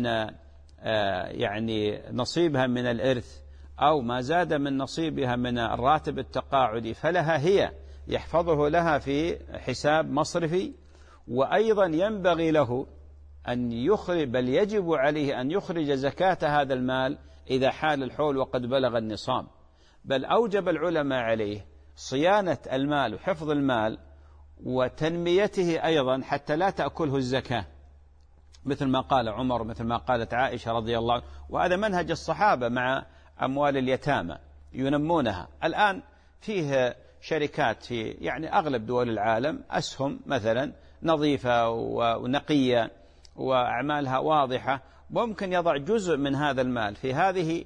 يعني نصيبها من الإرث أو ما زاد من نصيبها من الراتب التقاعدي فلها هي، يحفظه لها في حساب مصرفي. وأيضا ينبغي له أن يخرج، بل يجب عليه أن يخرج زكاة هذا المال إذا حال الحول وقد بلغ النصاب. بل أوجب العلماء عليه صيانة المال وحفظ المال وتنميته أيضا حتى لا تأكله الزكاة، مثل ما قال عمر، مثل ما قالت عائشة رضي الله عنها. وهذا منهج الصحابة مع أموال اليتامى ينمونها. الآن فيه شركات في يعني أغلب دول العالم أسهم مثلا نظيفة ونقية وأعمالها واضحة، ممكن يضع جزء من هذا المال في هذه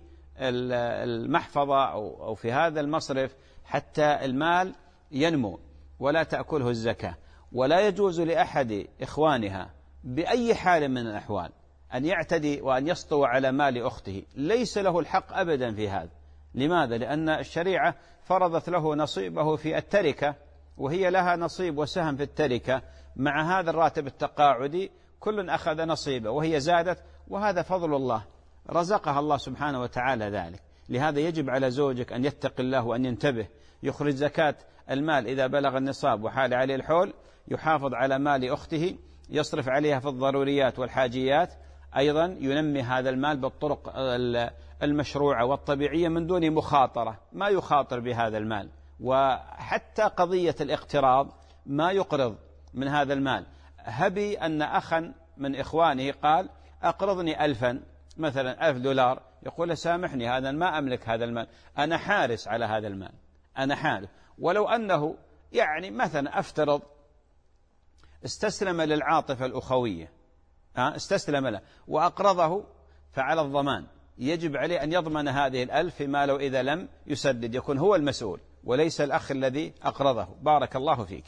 المحفظة أو في هذا المصرف حتى المال ينمو ولا تأكله الزكاة. ولا يجوز لأحد إخوانها بأي حال من الأحوال أن يعتدي وأن يسطو على مال أخته، ليس له الحق أبدا في هذا. لماذا؟ لأن الشريعة فرضت له نصيبه في التركة، وهي لها نصيب وسهم في التركة مع هذا الراتب التقاعدي، كل أخذ نصيبه وهي زادت، وهذا فضل الله رزقها الله سبحانه وتعالى ذلك. لهذا يجب على زوجك أن يتقي الله وأن ينتبه، يخرج زكاة المال إذا بلغ النصاب وحال عليه الحول، يحافظ على مال أخته، يصرف عليها في الضروريات والحاجيات، أيضا ينمي هذا المال بالطرق المشروعة والطبيعية من دون مخاطرة، ما يخاطر بهذا المال. وحتى قضية الاقتراض ما يقرض من هذا المال. هبي أن أخا من إخوانه قال أقرضني 1000 مثلا $1000، يقول سامحني هذا ما أملك هذا المال، أنا حارس على هذا المال، أنا حارس. ولو أنه يعني مثلا أفترض استسلم للعاطفة الأخوية، استسلم له وأقرضه، فعلى الضمان يجب عليه أن يضمن هذه 1000 فيما لو إذا لم يسدد يكون هو المسؤول وليس الأخ الذي أقرضه. بارك الله فيك.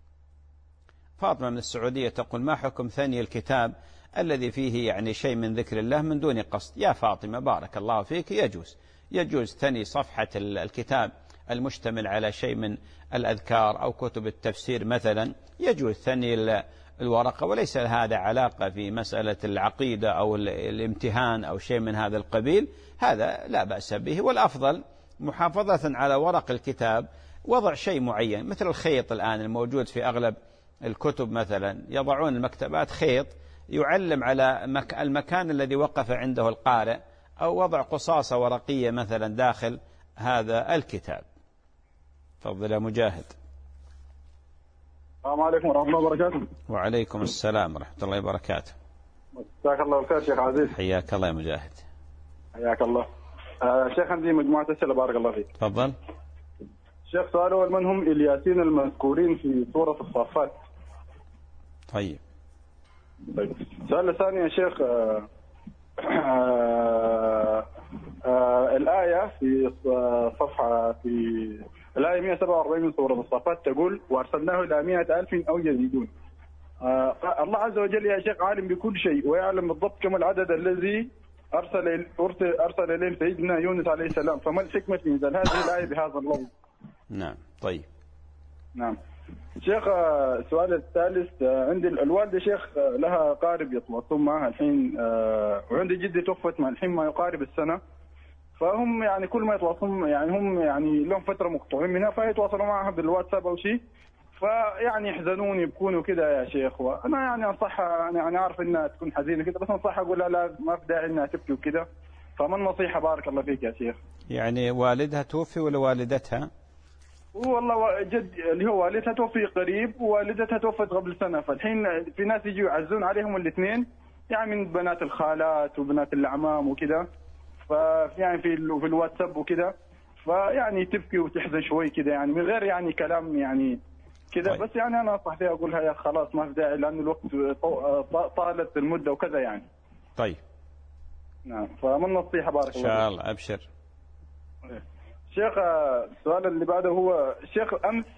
فاطمة من السعودية تقول ما حكم ثني الكتاب الذي فيه يعني شيء من ذكر الله من دون قصد؟ يا فاطمة بارك الله فيك، يجوز ثني صفحة الكتاب المشتمل على شيء من الأذكار أو كتب التفسير مثلا، يجوز ثني الورقة، وليس هذا علاقة في مسألة العقيدة أو الامتهان أو شيء من هذا القبيل، هذا لا بأس به. والأفضل محافظة على ورق الكتاب، وضع شيء معين مثل الخيط الآن الموجود في أغلب الكتب، مثلا يضعون المكتبات خيط يعلم على المكان الذي وقف عنده القارئ، أو وضع قصاصة ورقية مثلا داخل هذا الكتاب. تفضل يا مجاهد. السلام عليكم ورحمة الله وبركاته. وعليكم السلام ورحمة الله وبركاته. مساك الله بالخير شيخ عزيز. حياك الله يا مجاهد. حياك الله. شيخ عندي مجموعة أسئلة بارك الله فيك. تفضل. شيخ سؤال أول، من هم الياسين المذكورين في سورة الصافات؟ طيب. السؤال الثاني يا شيخ، الآية في صفحة في الآية 147 من سورة الصافات تقول وأرسلناه إلى 100,000 أو يزيدون. الله عز وجل يا شيخ عالم بكل شيء ويعلم بالضبط كم العدد الذي أرسل إليه سيدنا يونس عليه السلام، فما الحكمة في إنزال هذه الآية بهذا اللفظ؟ نعم. طيب. نعم. شيخ السؤال الثالث، عندي الوالدة شيخ لها قارب يتواصلون معها الحين، وعندي جدي توفت مع الحين ما يقارب السنة، فهم يعني كل ما يتواصلون يعني هم يعني لهم فترة مقطوعين منها، فيتواصلوا معها بالواتساب أو شيء، فيعني يحزنون يبكون وكذا يا شيخ. وأنا يعني أنصحها، يعني أعرف إنها تكون حزينة كذا، بس أنصحها أقول لها لا ما في داعي إنها تبكي وكذا. فما النصيحة بارك الله فيك يا شيخ؟ يعني والدها توفي ولا والدتها؟ والله جد اللي هو والدتها توفي قريب ووالدتها توفت قبل سنة، فالحين في ناس يجوا يعزون عليهم الاثنين، يعني من بنات الخالات وبنات الأعمام وكذا، فيعني في الواتساب وكذا، فيعني تبكي وتحزن شوي كذا، يعني من غير يعني كلام يعني كذا. طيب. بس يعني أنا أنصح فيها أقولها يا خلاص ما في داعي، لأن الوقت طالت المدة وكذا يعني. طيب. نعم. فما النصيحة بارك الله فيك؟ إن شاء الله أبشر. شيخ السؤال اللي بعده هو شيخ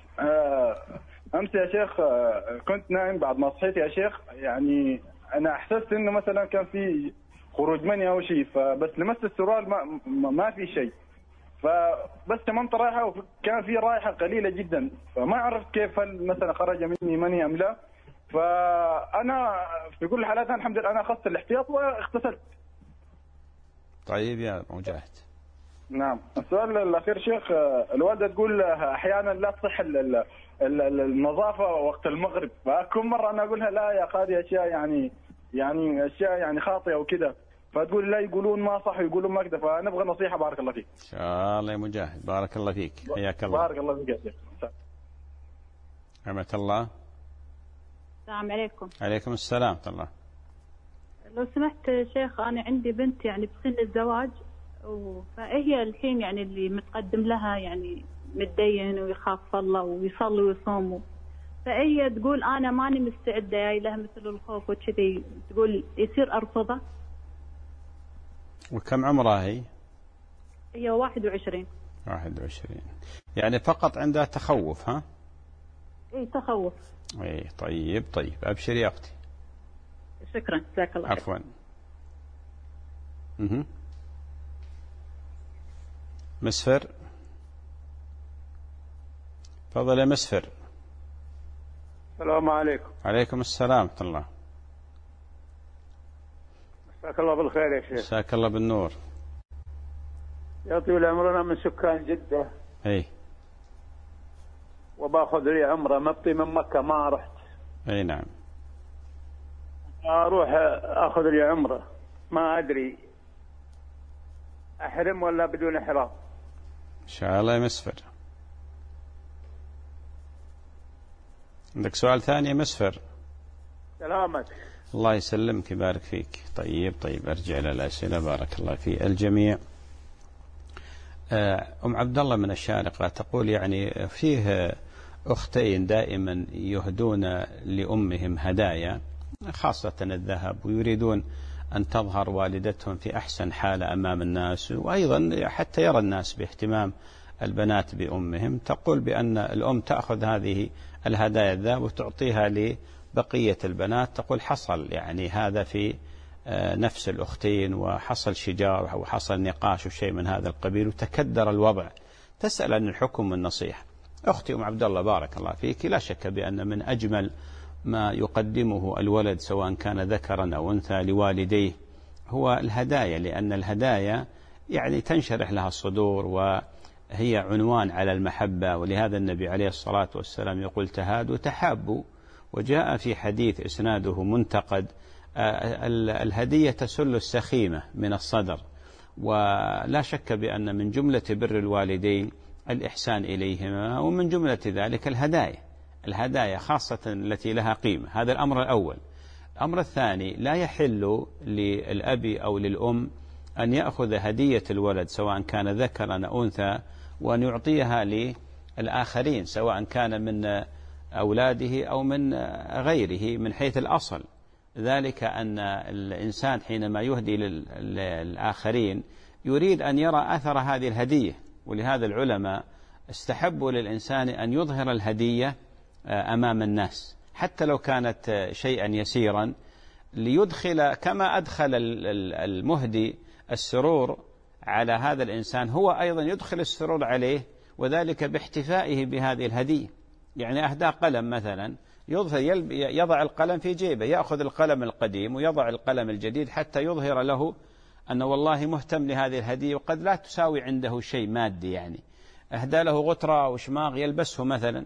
أمس يا شيخ كنت نايم، بعد ما صحيت يا شيخ يعني أنا أحسست إنه مثلا كان في خروج مني أو شيء، فبس لمست السرال ما في شيء، فبس تممت رايحة وكان في رائحة قليلة جدا، فما عرفت كيف هل مثلا خرج مني مني أم لا. فأنا في كل الحالات الحمد لله أنا أخذت الاحتياط واغتسلت. طيب يا مجاهد. نعم. السؤال الأخير شيخ، الوالدة تقول أحيانا لا تصح النظافة وقت المغرب، فكل مرة أنا أقولها لا يا قاضي أشياء يعني أشياء يعني خاطئة وكذا، فتقول لا يقولون ما صح ويقولون ما كذا، فنبغى نصيحة بارك الله فيك. إن شاء الله يا مجاهد. بارك الله فيك. حياك الله. بارك الله فيك يا شيخ. رحمة الله. السلام عليكم. عليكم السلام ورحمة الله. لو سمحت شيخ، أنا عندي بنت يعني بسن الزواج، فهي الحين يعني اللي متقدم لها يعني متدين ويخاف الله ويصلي ويصوم، فهي تقول أنا ماني مستعدة، جاي لها مثل الخوف وكذي، تقول يصير أرفضه. وكم عمرها هي؟ هي 21. 21 يعني فقط عندها تخوف ها؟ إيه تخوف. إيه طيب. أبشر يا أختي. شكرا جزاك الله خير. عفوا. مسفر. تفضل يا مسفر. السلام عليكم. عليكم السلام ورحمة الله. مساك الله بالخير يا شيخ. مساك الله بالنور. يا طويل عمرنا من سكان جدة. اي. وباخذ لي عمره مبطي من مكة ما رحت. اي نعم. اروح اخذ لي عمره ما ادري احرم ولا بدون احرام. ان شاء الله يا مسفر. عندك سؤال ثاني يا مسفر؟ سلامك. الله يسلمك يبارك فيك. طيب ارجع الى الاسئله. بارك الله في الجميع. ام عبد الله من الشارقه تقول يعني فيه اختين دائما يهدون لامهم هدايا خاصه الذهب، ويريدون أن تظهر والدتهم في أحسن حالة أمام الناس، وأيضا حتى يرى الناس باهتمام البنات بأمهم. تقول بأن الأم تأخذ هذه الهدايا الذهب وتعطيها لبقية البنات. تقول حصل يعني هذا في نفس الأختين، وحصل شجار وحصل نقاش وشيء من هذا القبيل، وتكدر الوضع. تسأل عن الحكم والنصيحة. أختي أم عبد الله بارك الله فيك، لا شك بأن من أجمل ما يقدمه الولد سواء كان ذكرا أو أنثى لوالديه هو الهدايا، لأن الهدايا يعني تنشرح لها الصدور هي عنوان على المحبة، ولهذا النبي عليه الصلاة والسلام يقول تهادوا تحابوا. وجاء في حديث إسناده منتقد الهدية تسل السخيمة من الصدر، ولا شك بأن من جملة بر الوالدين الإحسان إليهما، ومن جملة ذلك الهدايا خاصة التي لها قيمة. هذا الأمر الأول. الأمر الثاني، لا يحل للأب أو للأم أن يأخذ هدية الولد سواء كان ذكرا أو أنثى وأن يعطيها للآخرين، سواء كان من أولاده أو من غيره من حيث الأصل. ذلك أن الإنسان حينما يهدي للآخرين يريد أن يرى أثر هذه الهدية، ولهذا العلماء استحبوا للإنسان أن يظهر الهدية أمام الناس حتى لو كانت شيئا يسيرا، ليدخل كما أدخل المهدي السرور على هذا الإنسان، هو أيضا يدخل السرور عليه، وذلك باحتفائه بهذه الهدية. يعني أهدى قلم مثلا، يضع القلم في جيبه، يأخذ القلم القديم ويضع القلم الجديد حتى يظهر له أنه والله مهتم لهذه الهدية، وقد لا تساوي عنده شيء مادي. يعني أهدى له غترة أو شماغ يلبسه مثلا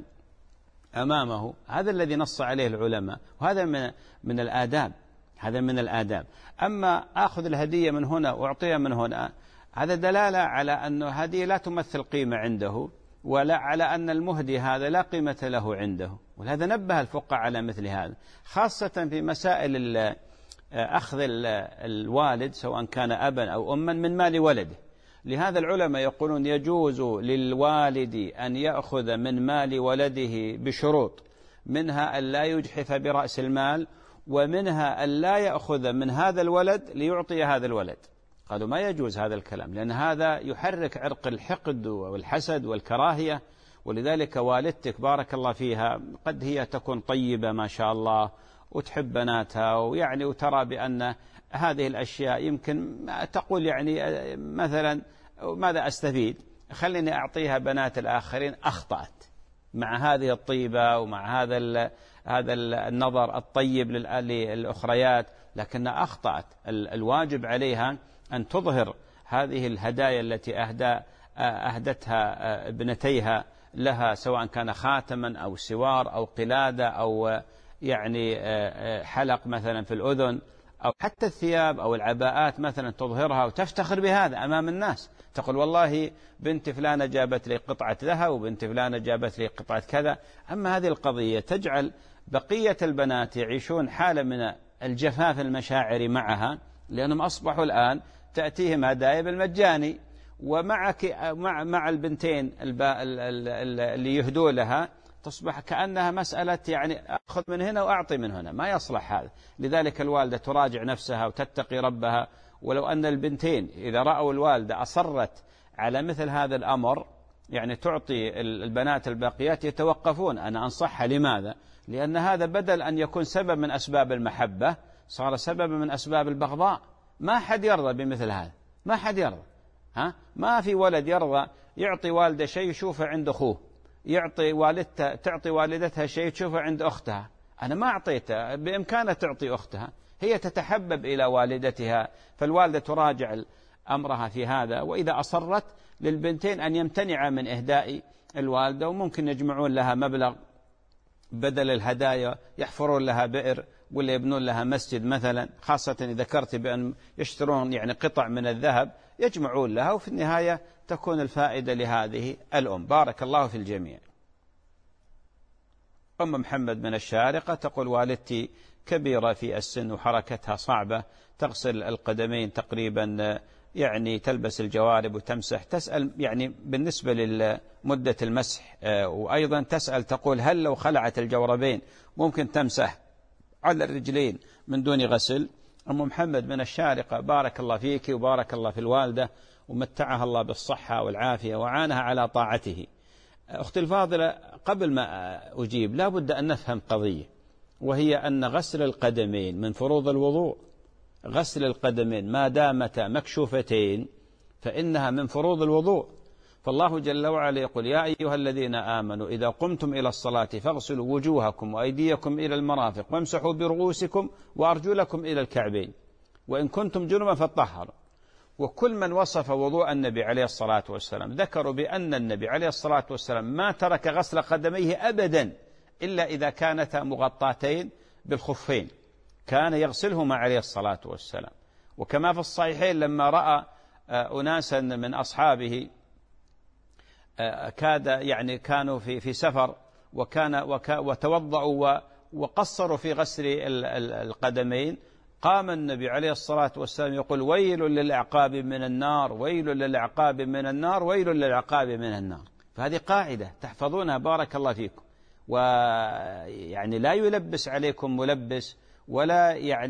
أمامه، هذا الذي نص عليه العلماء، وهذا من الآداب. هذا من الآداب. أما أخذ الهدية من هنا وأعطيها من هنا، هذا دلالة على أن هذه لا تمثل قيمة عنده، ولا على أن المهدي هذا لا قيمة له عنده. ولهذا نبه الفقهاء على مثل هذا، خاصة في مسائل أخذ الوالد سواء كان أبا أو أما من مال ولده. لهذا العلماء يقولون يجوز للوالد أن يأخذ من مال ولده بشروط، منها أن لا يجحف برأس المال، ومنها أن لا يأخذ من هذا الولد ليعطي هذا الولد. قالوا ما يجوز هذا الكلام، لأن هذا يحرك عرق الحقد والحسد والكراهية. ولذلك والدتك بارك الله فيها قد هي تكون طيبة ما شاء الله وتحب بناتها، ويعني وترى بأن هذه الأشياء يمكن تقول يعني مثلا ماذا أستفيد، خليني أعطيها بنات الآخرين. أخطأت مع هذه الطيبة ومع هذا النظر الطيب للأخريات، لكنها أخطأت. الواجب عليها أن تظهر هذه الهدايا التي أهدتها ابنتيها لها، سواء كان خاتما أو سوار أو قلادة أو يعني حلق مثلا في الأذن، أو حتى الثياب أو العباءات مثلا تظهرها وتفتخر بهذا أمام الناس، تقول والله بنت فلانة جابت لي قطعة ذهب وبنت فلانة جابت لي قطعة كذا. أما هذه القضية تجعل بقية البنات يعيشون حالة من الجفاف المشاعري معها، لأنهم أصبحوا الآن تأتيهم هدايا بالمجاني، مع البنتين اللي يهدوا لها تصبح كأنها مسألة يعني أخذ من هنا وأعطي من هنا، ما يصلح هذا. لذلك الوالدة تراجع نفسها وتتقي ربها. ولو أن البنتين إذا رأوا الوالدة أصرت على مثل هذا الأمر، يعني تعطي البنات الباقيات، يتوقفون. أنا أنصحها. لماذا؟ لأن هذا بدل أن يكون سبب من أسباب المحبة صار سبب من أسباب البغضاء. ما حد يرضى بمثل هذا، ما حد يرضى. ما في ولد يرضى يعطي والده شيء يشوفه عند أخوه، تعطي والدتها شيء تشوفه عند أختها. أنا ما أعطيتها، بإمكانها تعطي أختها، هي تتحبب إلى والدتها، فالوالدة تراجع أمرها في هذا. وإذا أصرت للبنتين أن يمتنع من إهداء الوالدة، وممكن يجمعون لها مبلغ بدل الهدايا، يحفرون لها بئر ولا يبنون لها مسجد مثلا، خاصة إذا ذكرت بأن يشترون يعني قطع من الذهب يجمعون لها، وفي النهاية تكون الفائدة لهذه الأم. بارك الله في الجميع. أم محمد من الشارقة تقول والدتي كبيرة في السن وحركتها صعبة، تغسل القدمين تقريبا، يعني تلبس الجوارب وتمسح. تسأل يعني بالنسبة لمدة المسح، وأيضا تسأل تقول هل لو خلعت الجوربين ممكن تمسح على الرجلين من دون غسل؟ أم محمد من الشارقة بارك الله فيك وبارك الله في الوالدة، ومتعها الله بالصحة والعافية وعانها على طاعته. أختي الفاضلة، قبل ما أجيب لا بد أن نفهم قضية، وهي أن غسل القدمين من فروض الوضوء. غسل القدمين ما دامتا مكشوفتين فإنها من فروض الوضوء. فالله جل وعلا يقول يا أيها الذين آمنوا إذا قمتم إلى الصلاة فاغسلوا وجوهكم وأيديكم إلى المرافق وامسحوا برؤوسكم وأرجلكم إلى الكعبين وإن كنتم جنبا فاطهروا. وكل من وصف وضوء النبي عليه الصلاة والسلام ذكروا بأن النبي عليه الصلاة والسلام ما ترك غسل قدميه أبدا إلا إذا كانتا مغطاتين بالخفين، كان يغسلهما عليه الصلاة والسلام. وكما في الصحيحين لما رأى أناسا من أصحابه كانوا في سفر وتوضأوا وقصروا في غسل القدمين، قام النبي عليه الصلاة والسلام يقول: ويل للأعقاب من النار، ويل للأعقاب من النار، ويل للأعقاب من النار. فهذه قاعدة تحفظونها بارك الله فيكم. ويعني لا يلبس عليكم ملبس، ولا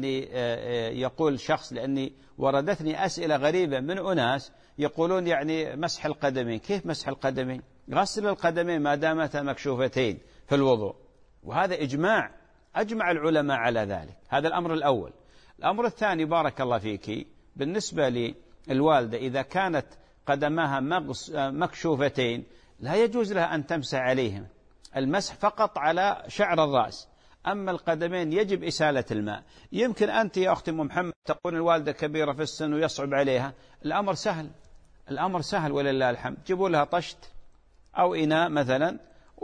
يقول شخص، لأني وردتني أسئلة غريبة من أناس يقولون مسح القدمين. كيف مسح القدمين؟ غسل القدمين ما دامتا مكشوفتين في الوضوء، وهذا أجمع العلماء على ذلك. هذا الأمر الأول. الأمر الثاني بارك الله فيك، بالنسبة للوالدة إذا كانت قدماها مكشوفتين لا يجوز لها أن تمسح عليهم، المسح فقط على شعر الرأس، أما القدمين يجب إسالة الماء. يمكن أنت يا أختي محمد تقول الوالدة كبيرة في السن ويصعب عليها، الأمر سهل ولله الحمد. جيبوا لها طشت أو إناء مثلا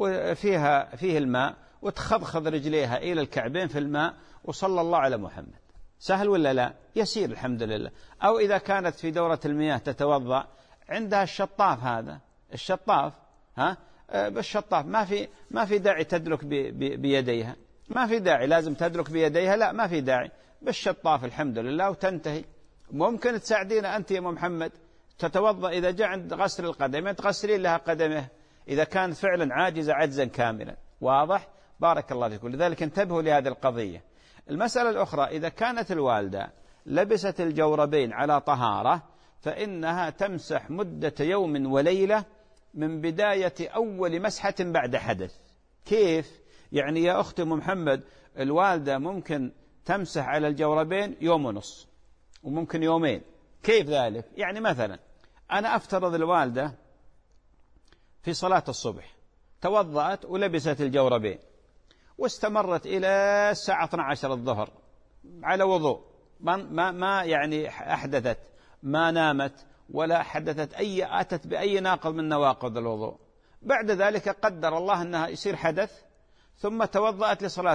فيه الماء، وتخضخض رجليها إلى الكعبين في الماء، وصلى الله على محمد. سهل ولا لا؟ يسير الحمد لله. أو إذا كانت في دورة المياه تتوضأ، عندها الشطاف، هذا الشطاف بالشطاف ما في داعي تدلك بيديها، ما في داعي لازم تدلك بيديها، لا ما في داعي، بالشطاف الحمد لله وتنتهي. ممكن تساعدينا أنت يا محمد تتوضأ إذا جاء عند غسل القدمين تغسلين لها قدمه إذا كانت فعلا عاجزة عجزا كاملا. واضح؟ بارك الله فيكم. لذلك انتبهوا لهذه القضية. المسألة الأخرى، إذا كانت الوالدة لبست الجوربين على طهارة فإنها تمسح مدة يوم وليلة من بداية أول مسحة بعد حدث. كيف؟ يا أختي محمد الوالدة ممكن تمسح على الجوربين يوم ونص، وممكن يومين. كيف ذلك؟ مثلا أنا أفترض الوالدة في صلاة الصبح توضأت ولبست الجوربين واستمرت إلى الساعة 12 الظهر على وضوء، ما أحدثت، ما نامت ولا حدثت أتت بأي ناقض من نواقض الوضوء. بعد ذلك قدر الله أنها يصير حدث، ثم توضأت لصلاة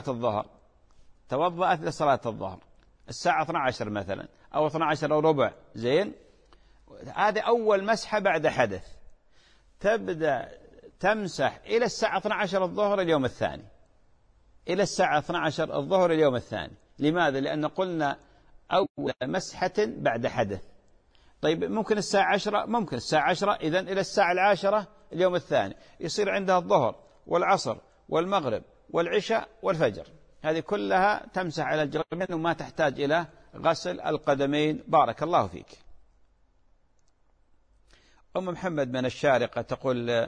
الظهر الساعة 12 مثلا، أو 12 أو ربع، زين. هذا أول مسحة بعد حدث، تبدأ تمسح إلى الساعة 12 الظهر اليوم الثاني، إلى الساعة 12 الظهر اليوم الثاني. لماذا؟ لأن قلنا أول مسحة بعد حدث. طيب ممكن الساعة 10، ممكن الساعة 10، إذن إلى الساعة 10 اليوم الثاني يصير عندها الظهر والعصر والمغرب والعشاء والفجر، هذه كلها تمسح على الجرمين وما تحتاج إلى غسل القدمين. بارك الله فيك. أم محمد من الشارقة تقول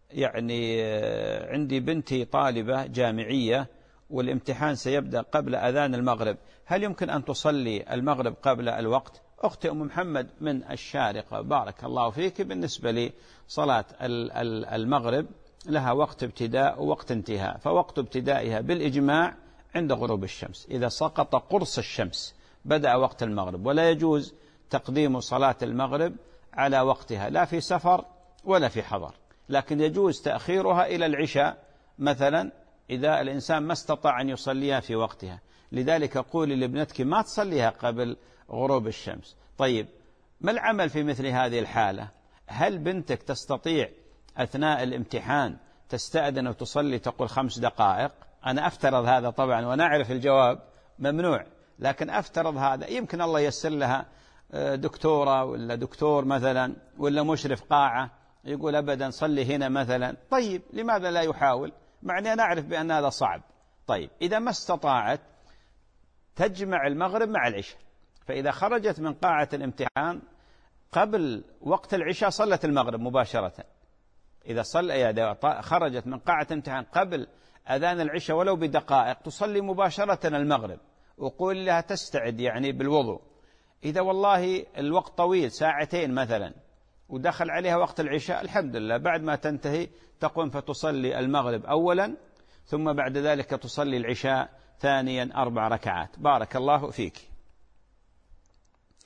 عندي بنتي طالبة جامعية والامتحان سيبدأ قبل أذان المغرب، هل يمكن أن تصلي المغرب قبل الوقت؟ أختي أم محمد من الشارقة بارك الله فيك، بالنسبة لصلاة المغرب لها وقت ابتداء ووقت انتهاء، فوقت ابتدائها بالإجماع عند غروب الشمس، إذا سقط قرص الشمس بدأ وقت المغرب، ولا يجوز تقديم صلاة المغرب على وقتها لا في سفر ولا في حضر، لكن يجوز تأخيرها إلى العشاء مثلا إذا الإنسان ما استطاع أن يصليها في وقتها. لذلك قولي لابنتك ما تصليها قبل غروب الشمس. طيب ما العمل في مثل هذه الحالة؟ هل بنتك تستطيع أثناء الامتحان تستأذن وتصلي تقول 5 دقائق؟ أنا أفترض هذا طبعا وأنا أعرف الجواب ممنوع، لكن أفترض هذا. يمكن الله يسر لها دكتورة ولا دكتور مثلا ولا مشرف قاعة يقول أبدا صلي هنا مثلا. طيب لماذا لا يحاول؟ معني أنا أعرف بأن هذا صعب. طيب إذا ما استطاعت تجمع المغرب مع العشاء، فإذا خرجت من قاعة الامتحان قبل وقت العشاء صلت المغرب مباشرة. إذا خرجت من قاعة الامتحان قبل أذان العشاء ولو بدقائق تصلي مباشرة المغرب، وقول لها تستعد بالوضوء. إذا والله الوقت طويل 2 ساعة مثلا ودخل عليها وقت العشاء، الحمد لله بعد ما تنتهي تقوم فتصلي المغرب أولا، ثم بعد ذلك تصلي العشاء ثانيا 4 ركعات. بارك الله فيك.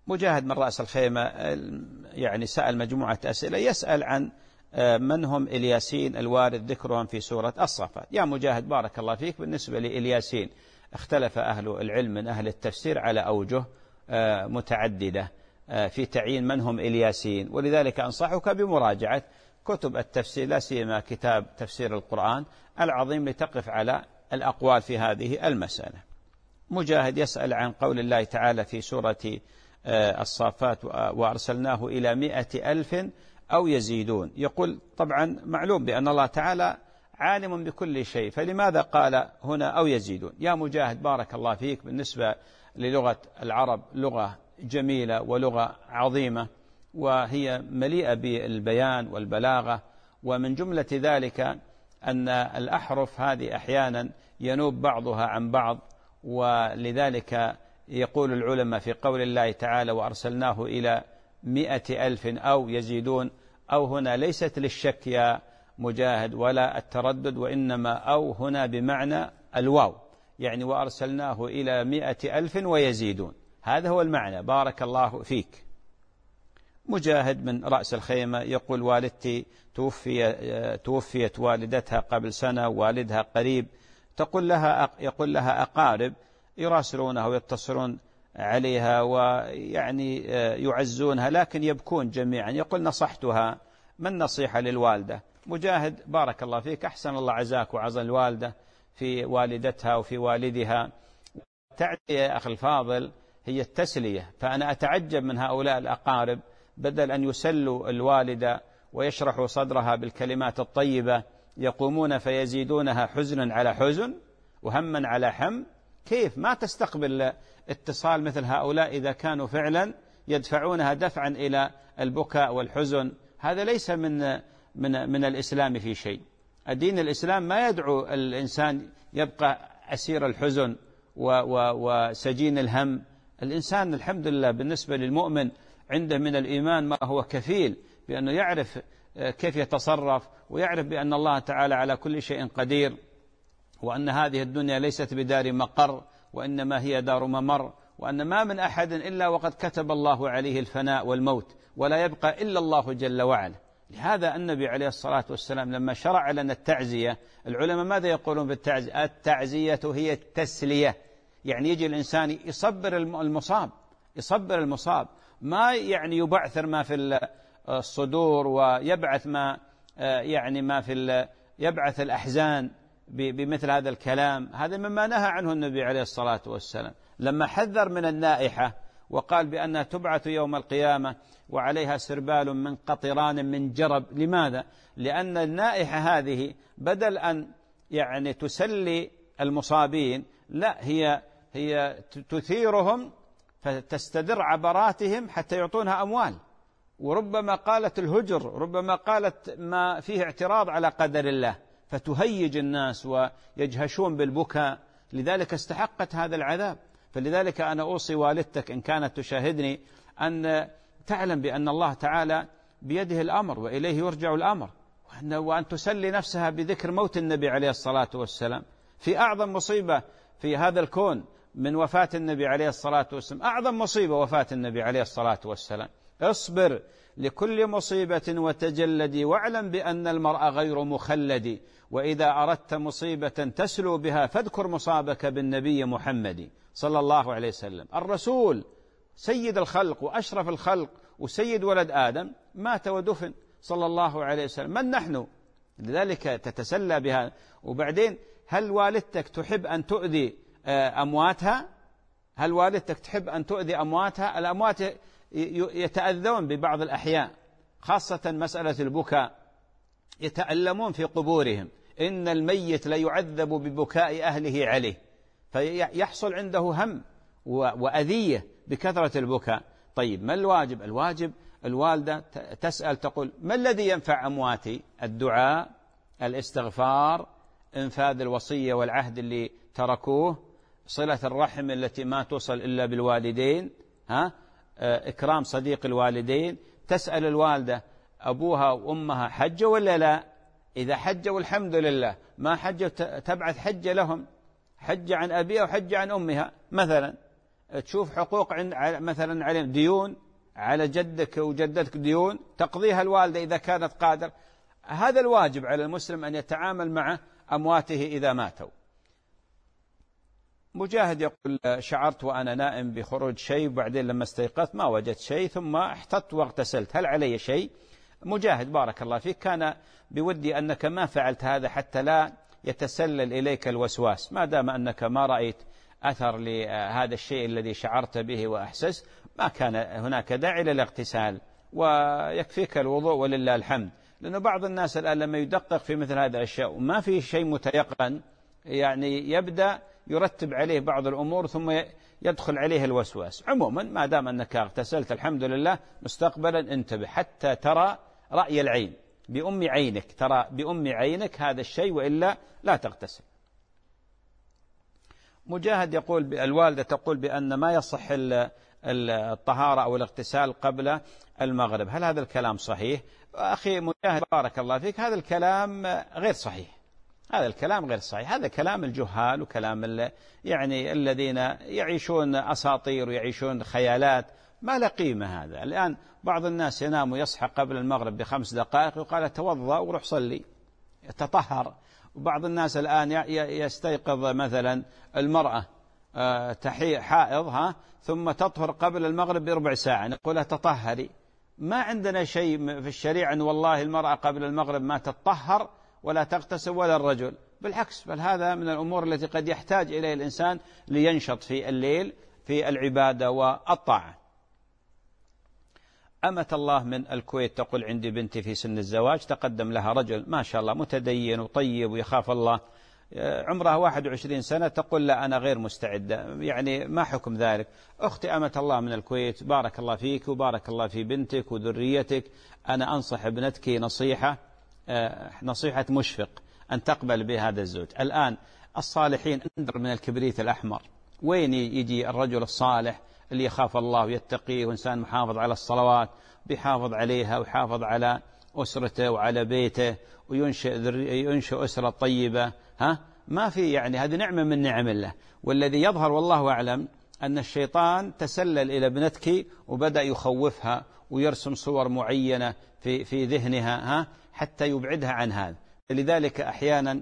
مجاهد من رأس الخيمة يعني سأل مجموعة أسئلة، يسأل عن من هم إلياسين الوارد ذكرهم في سورة الصافات. يا مجاهد بارك الله فيك، بالنسبة لإلياسين اختلف أهل العلم من أهل التفسير على أوجه متعددة في تعيين من هم إلياسين، ولذلك أنصحك بمراجعة كتب التفسير، لا سيما كتاب تفسير القرآن العظيم، لتقف على الأقوال في هذه المسألة. مجاهد يسأل عن قول الله تعالى في سورة الصافات وأرسلناه إلى 100,000 أو يزيدون. يقول طبعا معلوم بأن الله تعالى عالم بكل شيء، فلماذا قال هنا أو يزيدون؟ يا مجاهد بارك الله فيك، بالنسبة للغة العرب لغة جميلة ولغة عظيمة، وهي مليئة بالبيان والبلاغة، ومن جملة ذلك أن الأحرف هذه أحيانا ينوب بعضها عن بعض، ولذلك يقول العلماء في قول الله تعالى وأرسلناه إلى 100,000 أو يزيدون، أو هنا ليست للشك يا مجاهد ولا التردد، وإنما أو هنا بمعنى الواو، يعني وأرسلناه إلى 100,000 ويزيدون، هذا هو المعنى. بارك الله فيك. مجاهد من رأس الخيمة يقول والدتي توفيت والدتها قبل سنة، والدها قريب، يقول لها أقارب يراسلونها ويتصلون عليها ويعني يعزونها، لكن يبكون جميعا. يقول نصحتها، ما النصيحة للوالدة؟ مجاهد بارك الله فيك، أحسن الله عزاك وعزا الوالدة في والدتها وفي والدها. التعزية يا أخي الفاضل هي التسلية، فأنا أتعجب من هؤلاء الأقارب، بدل أن يسلوا الوالدة ويشرحوا صدرها بالكلمات الطيبة، يقومون فيزيدونها حزنا على حزن وهما على هم. كيف ما تستقبل اتصال مثل هؤلاء إذا كانوا فعلا يدفعونها دفعا إلى البكاء والحزن؟ هذا ليس من الإسلام في شيء. الدين الإسلام ما يدعو الإنسان يبقى أسير الحزن وسجين الهم. الإنسان الحمد لله بالنسبة للمؤمن عنده من الإيمان ما هو كفيل بأنه يعرف كيف يتصرف، ويعرف بأن الله تعالى على كل شيء قدير، وأن هذه الدنيا ليست بدار مقر وإنما هي دار ممر، وأن ما من أحد إلا وقد كتب الله عليه الفناء والموت، ولا يبقى إلا الله جل وعلا. لهذا النبي عليه الصلاة والسلام لما شرع لنا التعزية، العلماء ماذا يقولون بالتعزية؟ التعزية هي التسلية، يعني يجي الإنسان يصبر المصاب، ما يعني يبعثر ما في الصدور ويبعث ما يعني ما في يبعث الأحزان بمثل هذا الكلام. هذا مما نهى عنه النبي عليه الصلاة والسلام لما حذر من النائحة وقال بأنها تبعث يوم القيامة وعليها سربال من قطران من جرب. لماذا؟ لأن النائحة هذه بدل أن يعني تسلي المصابين، لا، هي تثيرهم فتستدر عبراتهم حتى يعطونها أموال، وربما قالت الهجر، ربما قالت ما فيه اعتراض على قدر الله، فتهيج الناس ويجهشون بالبكاء. لذلك استحقت هذا العذاب. فلذلك أنا أوصي والدتك إن كانت تشاهدني أن تعلم بأن الله تعالى بيده الأمر وإليه يرجع الأمر، وأن تسلي نفسها بذكر موت النبي عليه الصلاة والسلام في أعظم مصيبة في هذا الكون من وفاة النبي عليه الصلاة والسلام. أعظم مصيبة وفاة النبي عليه الصلاة والسلام. اصبر لكل مصيبة وتجلدي، واعلم بأن المرء غير مخلد، وإذا أردت مصيبة تسلو بها فاذكر مصابك بالنبي محمد صلى الله عليه وسلم. الرسول سيد الخلق وأشرف الخلق وسيد ولد آدم مات ودفن صلى الله عليه وسلم، من نحن؟ لذلك تتسلى بها. وبعدين هل والدتك تحب أن تؤذي أمواتها؟ هل والدتك تحب أن تؤذي أمواتها؟ الأموات يتأذون ببعض الأحياء، خاصة مسألة البكاء، يتألمون في قبورهم. إن الميت ليعذب ببكاء أهله عليه، فيحصل عنده هم وأذية بكثرة البكاء. طيب ما الواجب؟ الواجب الوالدة تسأل تقول ما الذي ينفع أمواتي؟ الدعاء، الاستغفار، إنفاذ الوصية والعهد اللي تركوه، صلة الرحم التي ما توصل إلا بالوالدين، إكرام صديق الوالدين. تسأل الوالدة أبوها وأمها حج ولا لا؟ إذا حجوا الحمد لله، ما حجوا تبعث حج لهم، حج عن أبيها وحج عن أمها مثلا. تشوف حقوق مثلا على ديون على جدك وجدتك، ديون تقضيها الوالدة إذا كانت قادر. هذا الواجب على المسلم أن يتعامل مع أمواته إذا ماتوا. مجاهد يقول شعرت وأنا نائم بخروج شيء، وبعدين لما استيقظت ما وجدت شيء ثم احتطت واغتسلت، هل علي شيء؟ مجاهد بارك الله فيك، كان بودي أنك ما فعلت هذا حتى لا يتسلل إليك الوسواس، ما دام أنك ما رأيت أثر لهذا الشيء الذي شعرت به وأحسست، ما كان هناك داعي للاغتسال ويكفيك الوضوء ولله الحمد. لأن بعض الناس الآن لما يدقق في مثل هذه الأشياء وما في شيء متيقن، يعني يبدأ يرتب عليه بعض الأمور ثم يدخل عليه الوسواس. عموما ما دام أنك اغتسلت الحمد لله، مستقبلا انتبه حتى ترى رأي العين بأم عينك، ترى بأم عينك هذا الشيء، وإلا لا تغتسل. مجاهد يقول الوالدة تقول بأن ما يصح الطهارة أو الاغتسال قبل المغرب، هل هذا الكلام صحيح؟ أخي مجاهد بارك الله فيك، هذا الكلام غير صحيح، هذا الكلام غير صحيح، هذا كلام الجهال وكلام يعني الذين يعيشون أساطير ويعيشون خيالات، ما له قيمة هذا. الآن بعض الناس ينام ويصحى قبل المغرب ب5 دقائق وقال توضأ وروح صلي يتطهر. وبعض الناس الآن يستيقظ مثلا المرأة حائض ثم تطهر قبل المغرب ب4 ساعة، نقول تطهري. ما عندنا شيء في الشريعة أن والله المرأة قبل المغرب ما تطهر ولا تغتسل ولا الرجل، بالعكس، بل هذا من الأمور التي قد يحتاج إليه الإنسان لينشط في الليل في العبادة والطاعة. أمة الله من الكويت تقول عندي بنتي في سن الزواج، تقدم لها رجل ما شاء الله متدين وطيب ويخاف الله، عمرها 21 سنة، تقول لا أنا غير مستعدة، يعني ما حكم ذلك؟ أختي أمة الله من الكويت بارك الله فيك وبارك الله في بنتك وذريتك، أنا أنصح ابنتك نصيحة مشفق أن تقبل بهذا الزوج. الآن الصالحين أندر من الكبريت الأحمر، وين يجي الرجل الصالح اللي يخاف الله ويتقيه وإنسان محافظ على الصلوات، بيحافظ عليها ويحافظ على أسرته وعلى بيته وينشئ أسرة طيبة، ما في، يعني هذه نعمة من نعم الله. والذي يظهر والله أعلم أن الشيطان تسلل إلى ابنتك وبدأ يخوفها ويرسم صور معينة في ذهنها حتى يبعدها عن هذا. لذلك أحيانا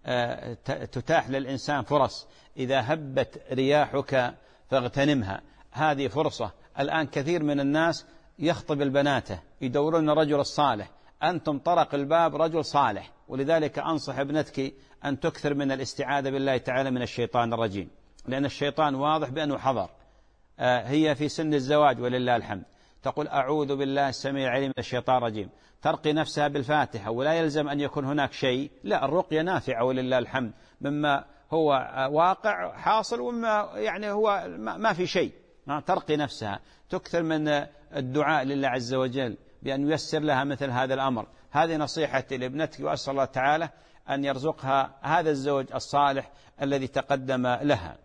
تتاح للإنسان فرص، إذا هبت رياحك فاغتنمها، هذه فرصة. الآن كثير من الناس يخطب البنات يدورون الرجل الصالح، أنتم طرق الباب رجل صالح، ولذلك أنصح ابنتك أن تكثر من الاستعاذة بالله تعالى من الشيطان الرجيم، لأن الشيطان واضح بأنه حضر. هي في سن الزواج ولله الحمد، تقول أعوذ بالله السميع العليم من الشيطان الرجيم، ترقي نفسها بالفاتحة، ولا يلزم أن يكون هناك شيء، لا، الرقية نافعة ولله الحمد، مما هو واقع حاصل وما يعني هو ما في شيء. ترقي نفسها، تكثر من الدعاء لله عز وجل بأن ييسر لها مثل هذا الأمر. هذه نصيحتي لابنتك، وأسأل الله تعالى أن يرزقها هذا الزوج الصالح الذي تقدم لها.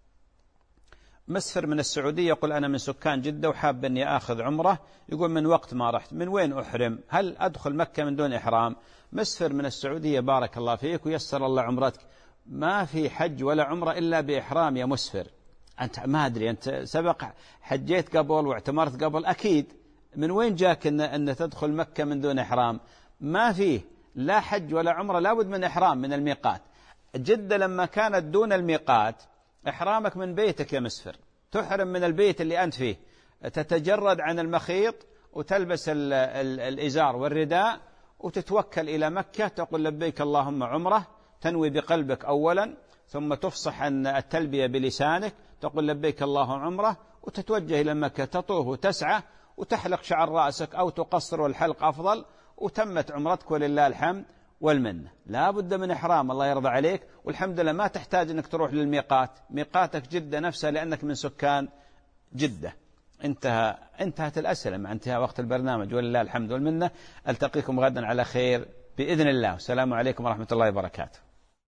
مسفر من السعودية يقول أنا من سكان جدة وحاب أني آخذ عمرة، يقول من وقت ما رحت، من وين أحرم؟ هل أدخل مكة من دون إحرام؟ مسفر من السعودية بارك الله فيك ويسر الله عمرتك، ما في حج ولا عمرة إلا بإحرام يا مسفر. أنت ما أدري، أنت سبق حجيت قبل واعتمرت قبل أكيد، من وين جاك أن تدخل مكة من دون إحرام؟ ما فيه لا حج ولا عمرة، لابد من إحرام من الميقات. جدة لما كانت دون الميقات إحرامك من بيتك يا مسفر، تحرم من البيت اللي أنت فيه، تتجرد عن المخيط وتلبس الإزار والرداء وتتوكل إلى مكة، تقول لبيك اللهم عمرة، تنوي بقلبك أولا، ثم تفصح عن التلبية بلسانك، تقول لبيك اللهم عمرة، وتتوجه إلى مكة، تطوف وتسعى وتحلق شعر رأسك أو تقصر، والحلق أفضل، وتمت عمرتك ولله الحمد والمنة. لا بد من إحرام، الله يرضى عليك، والحمد لله ما تحتاج أنك تروح للميقات، ميقاتك جدة نفسها لأنك من سكان جدة. انتهت الأسئلة مع انتهاء وقت البرنامج ولله الحمد والمنة. ألتقيكم غدا على خير بإذن الله، والسلام عليكم ورحمة الله وبركاته.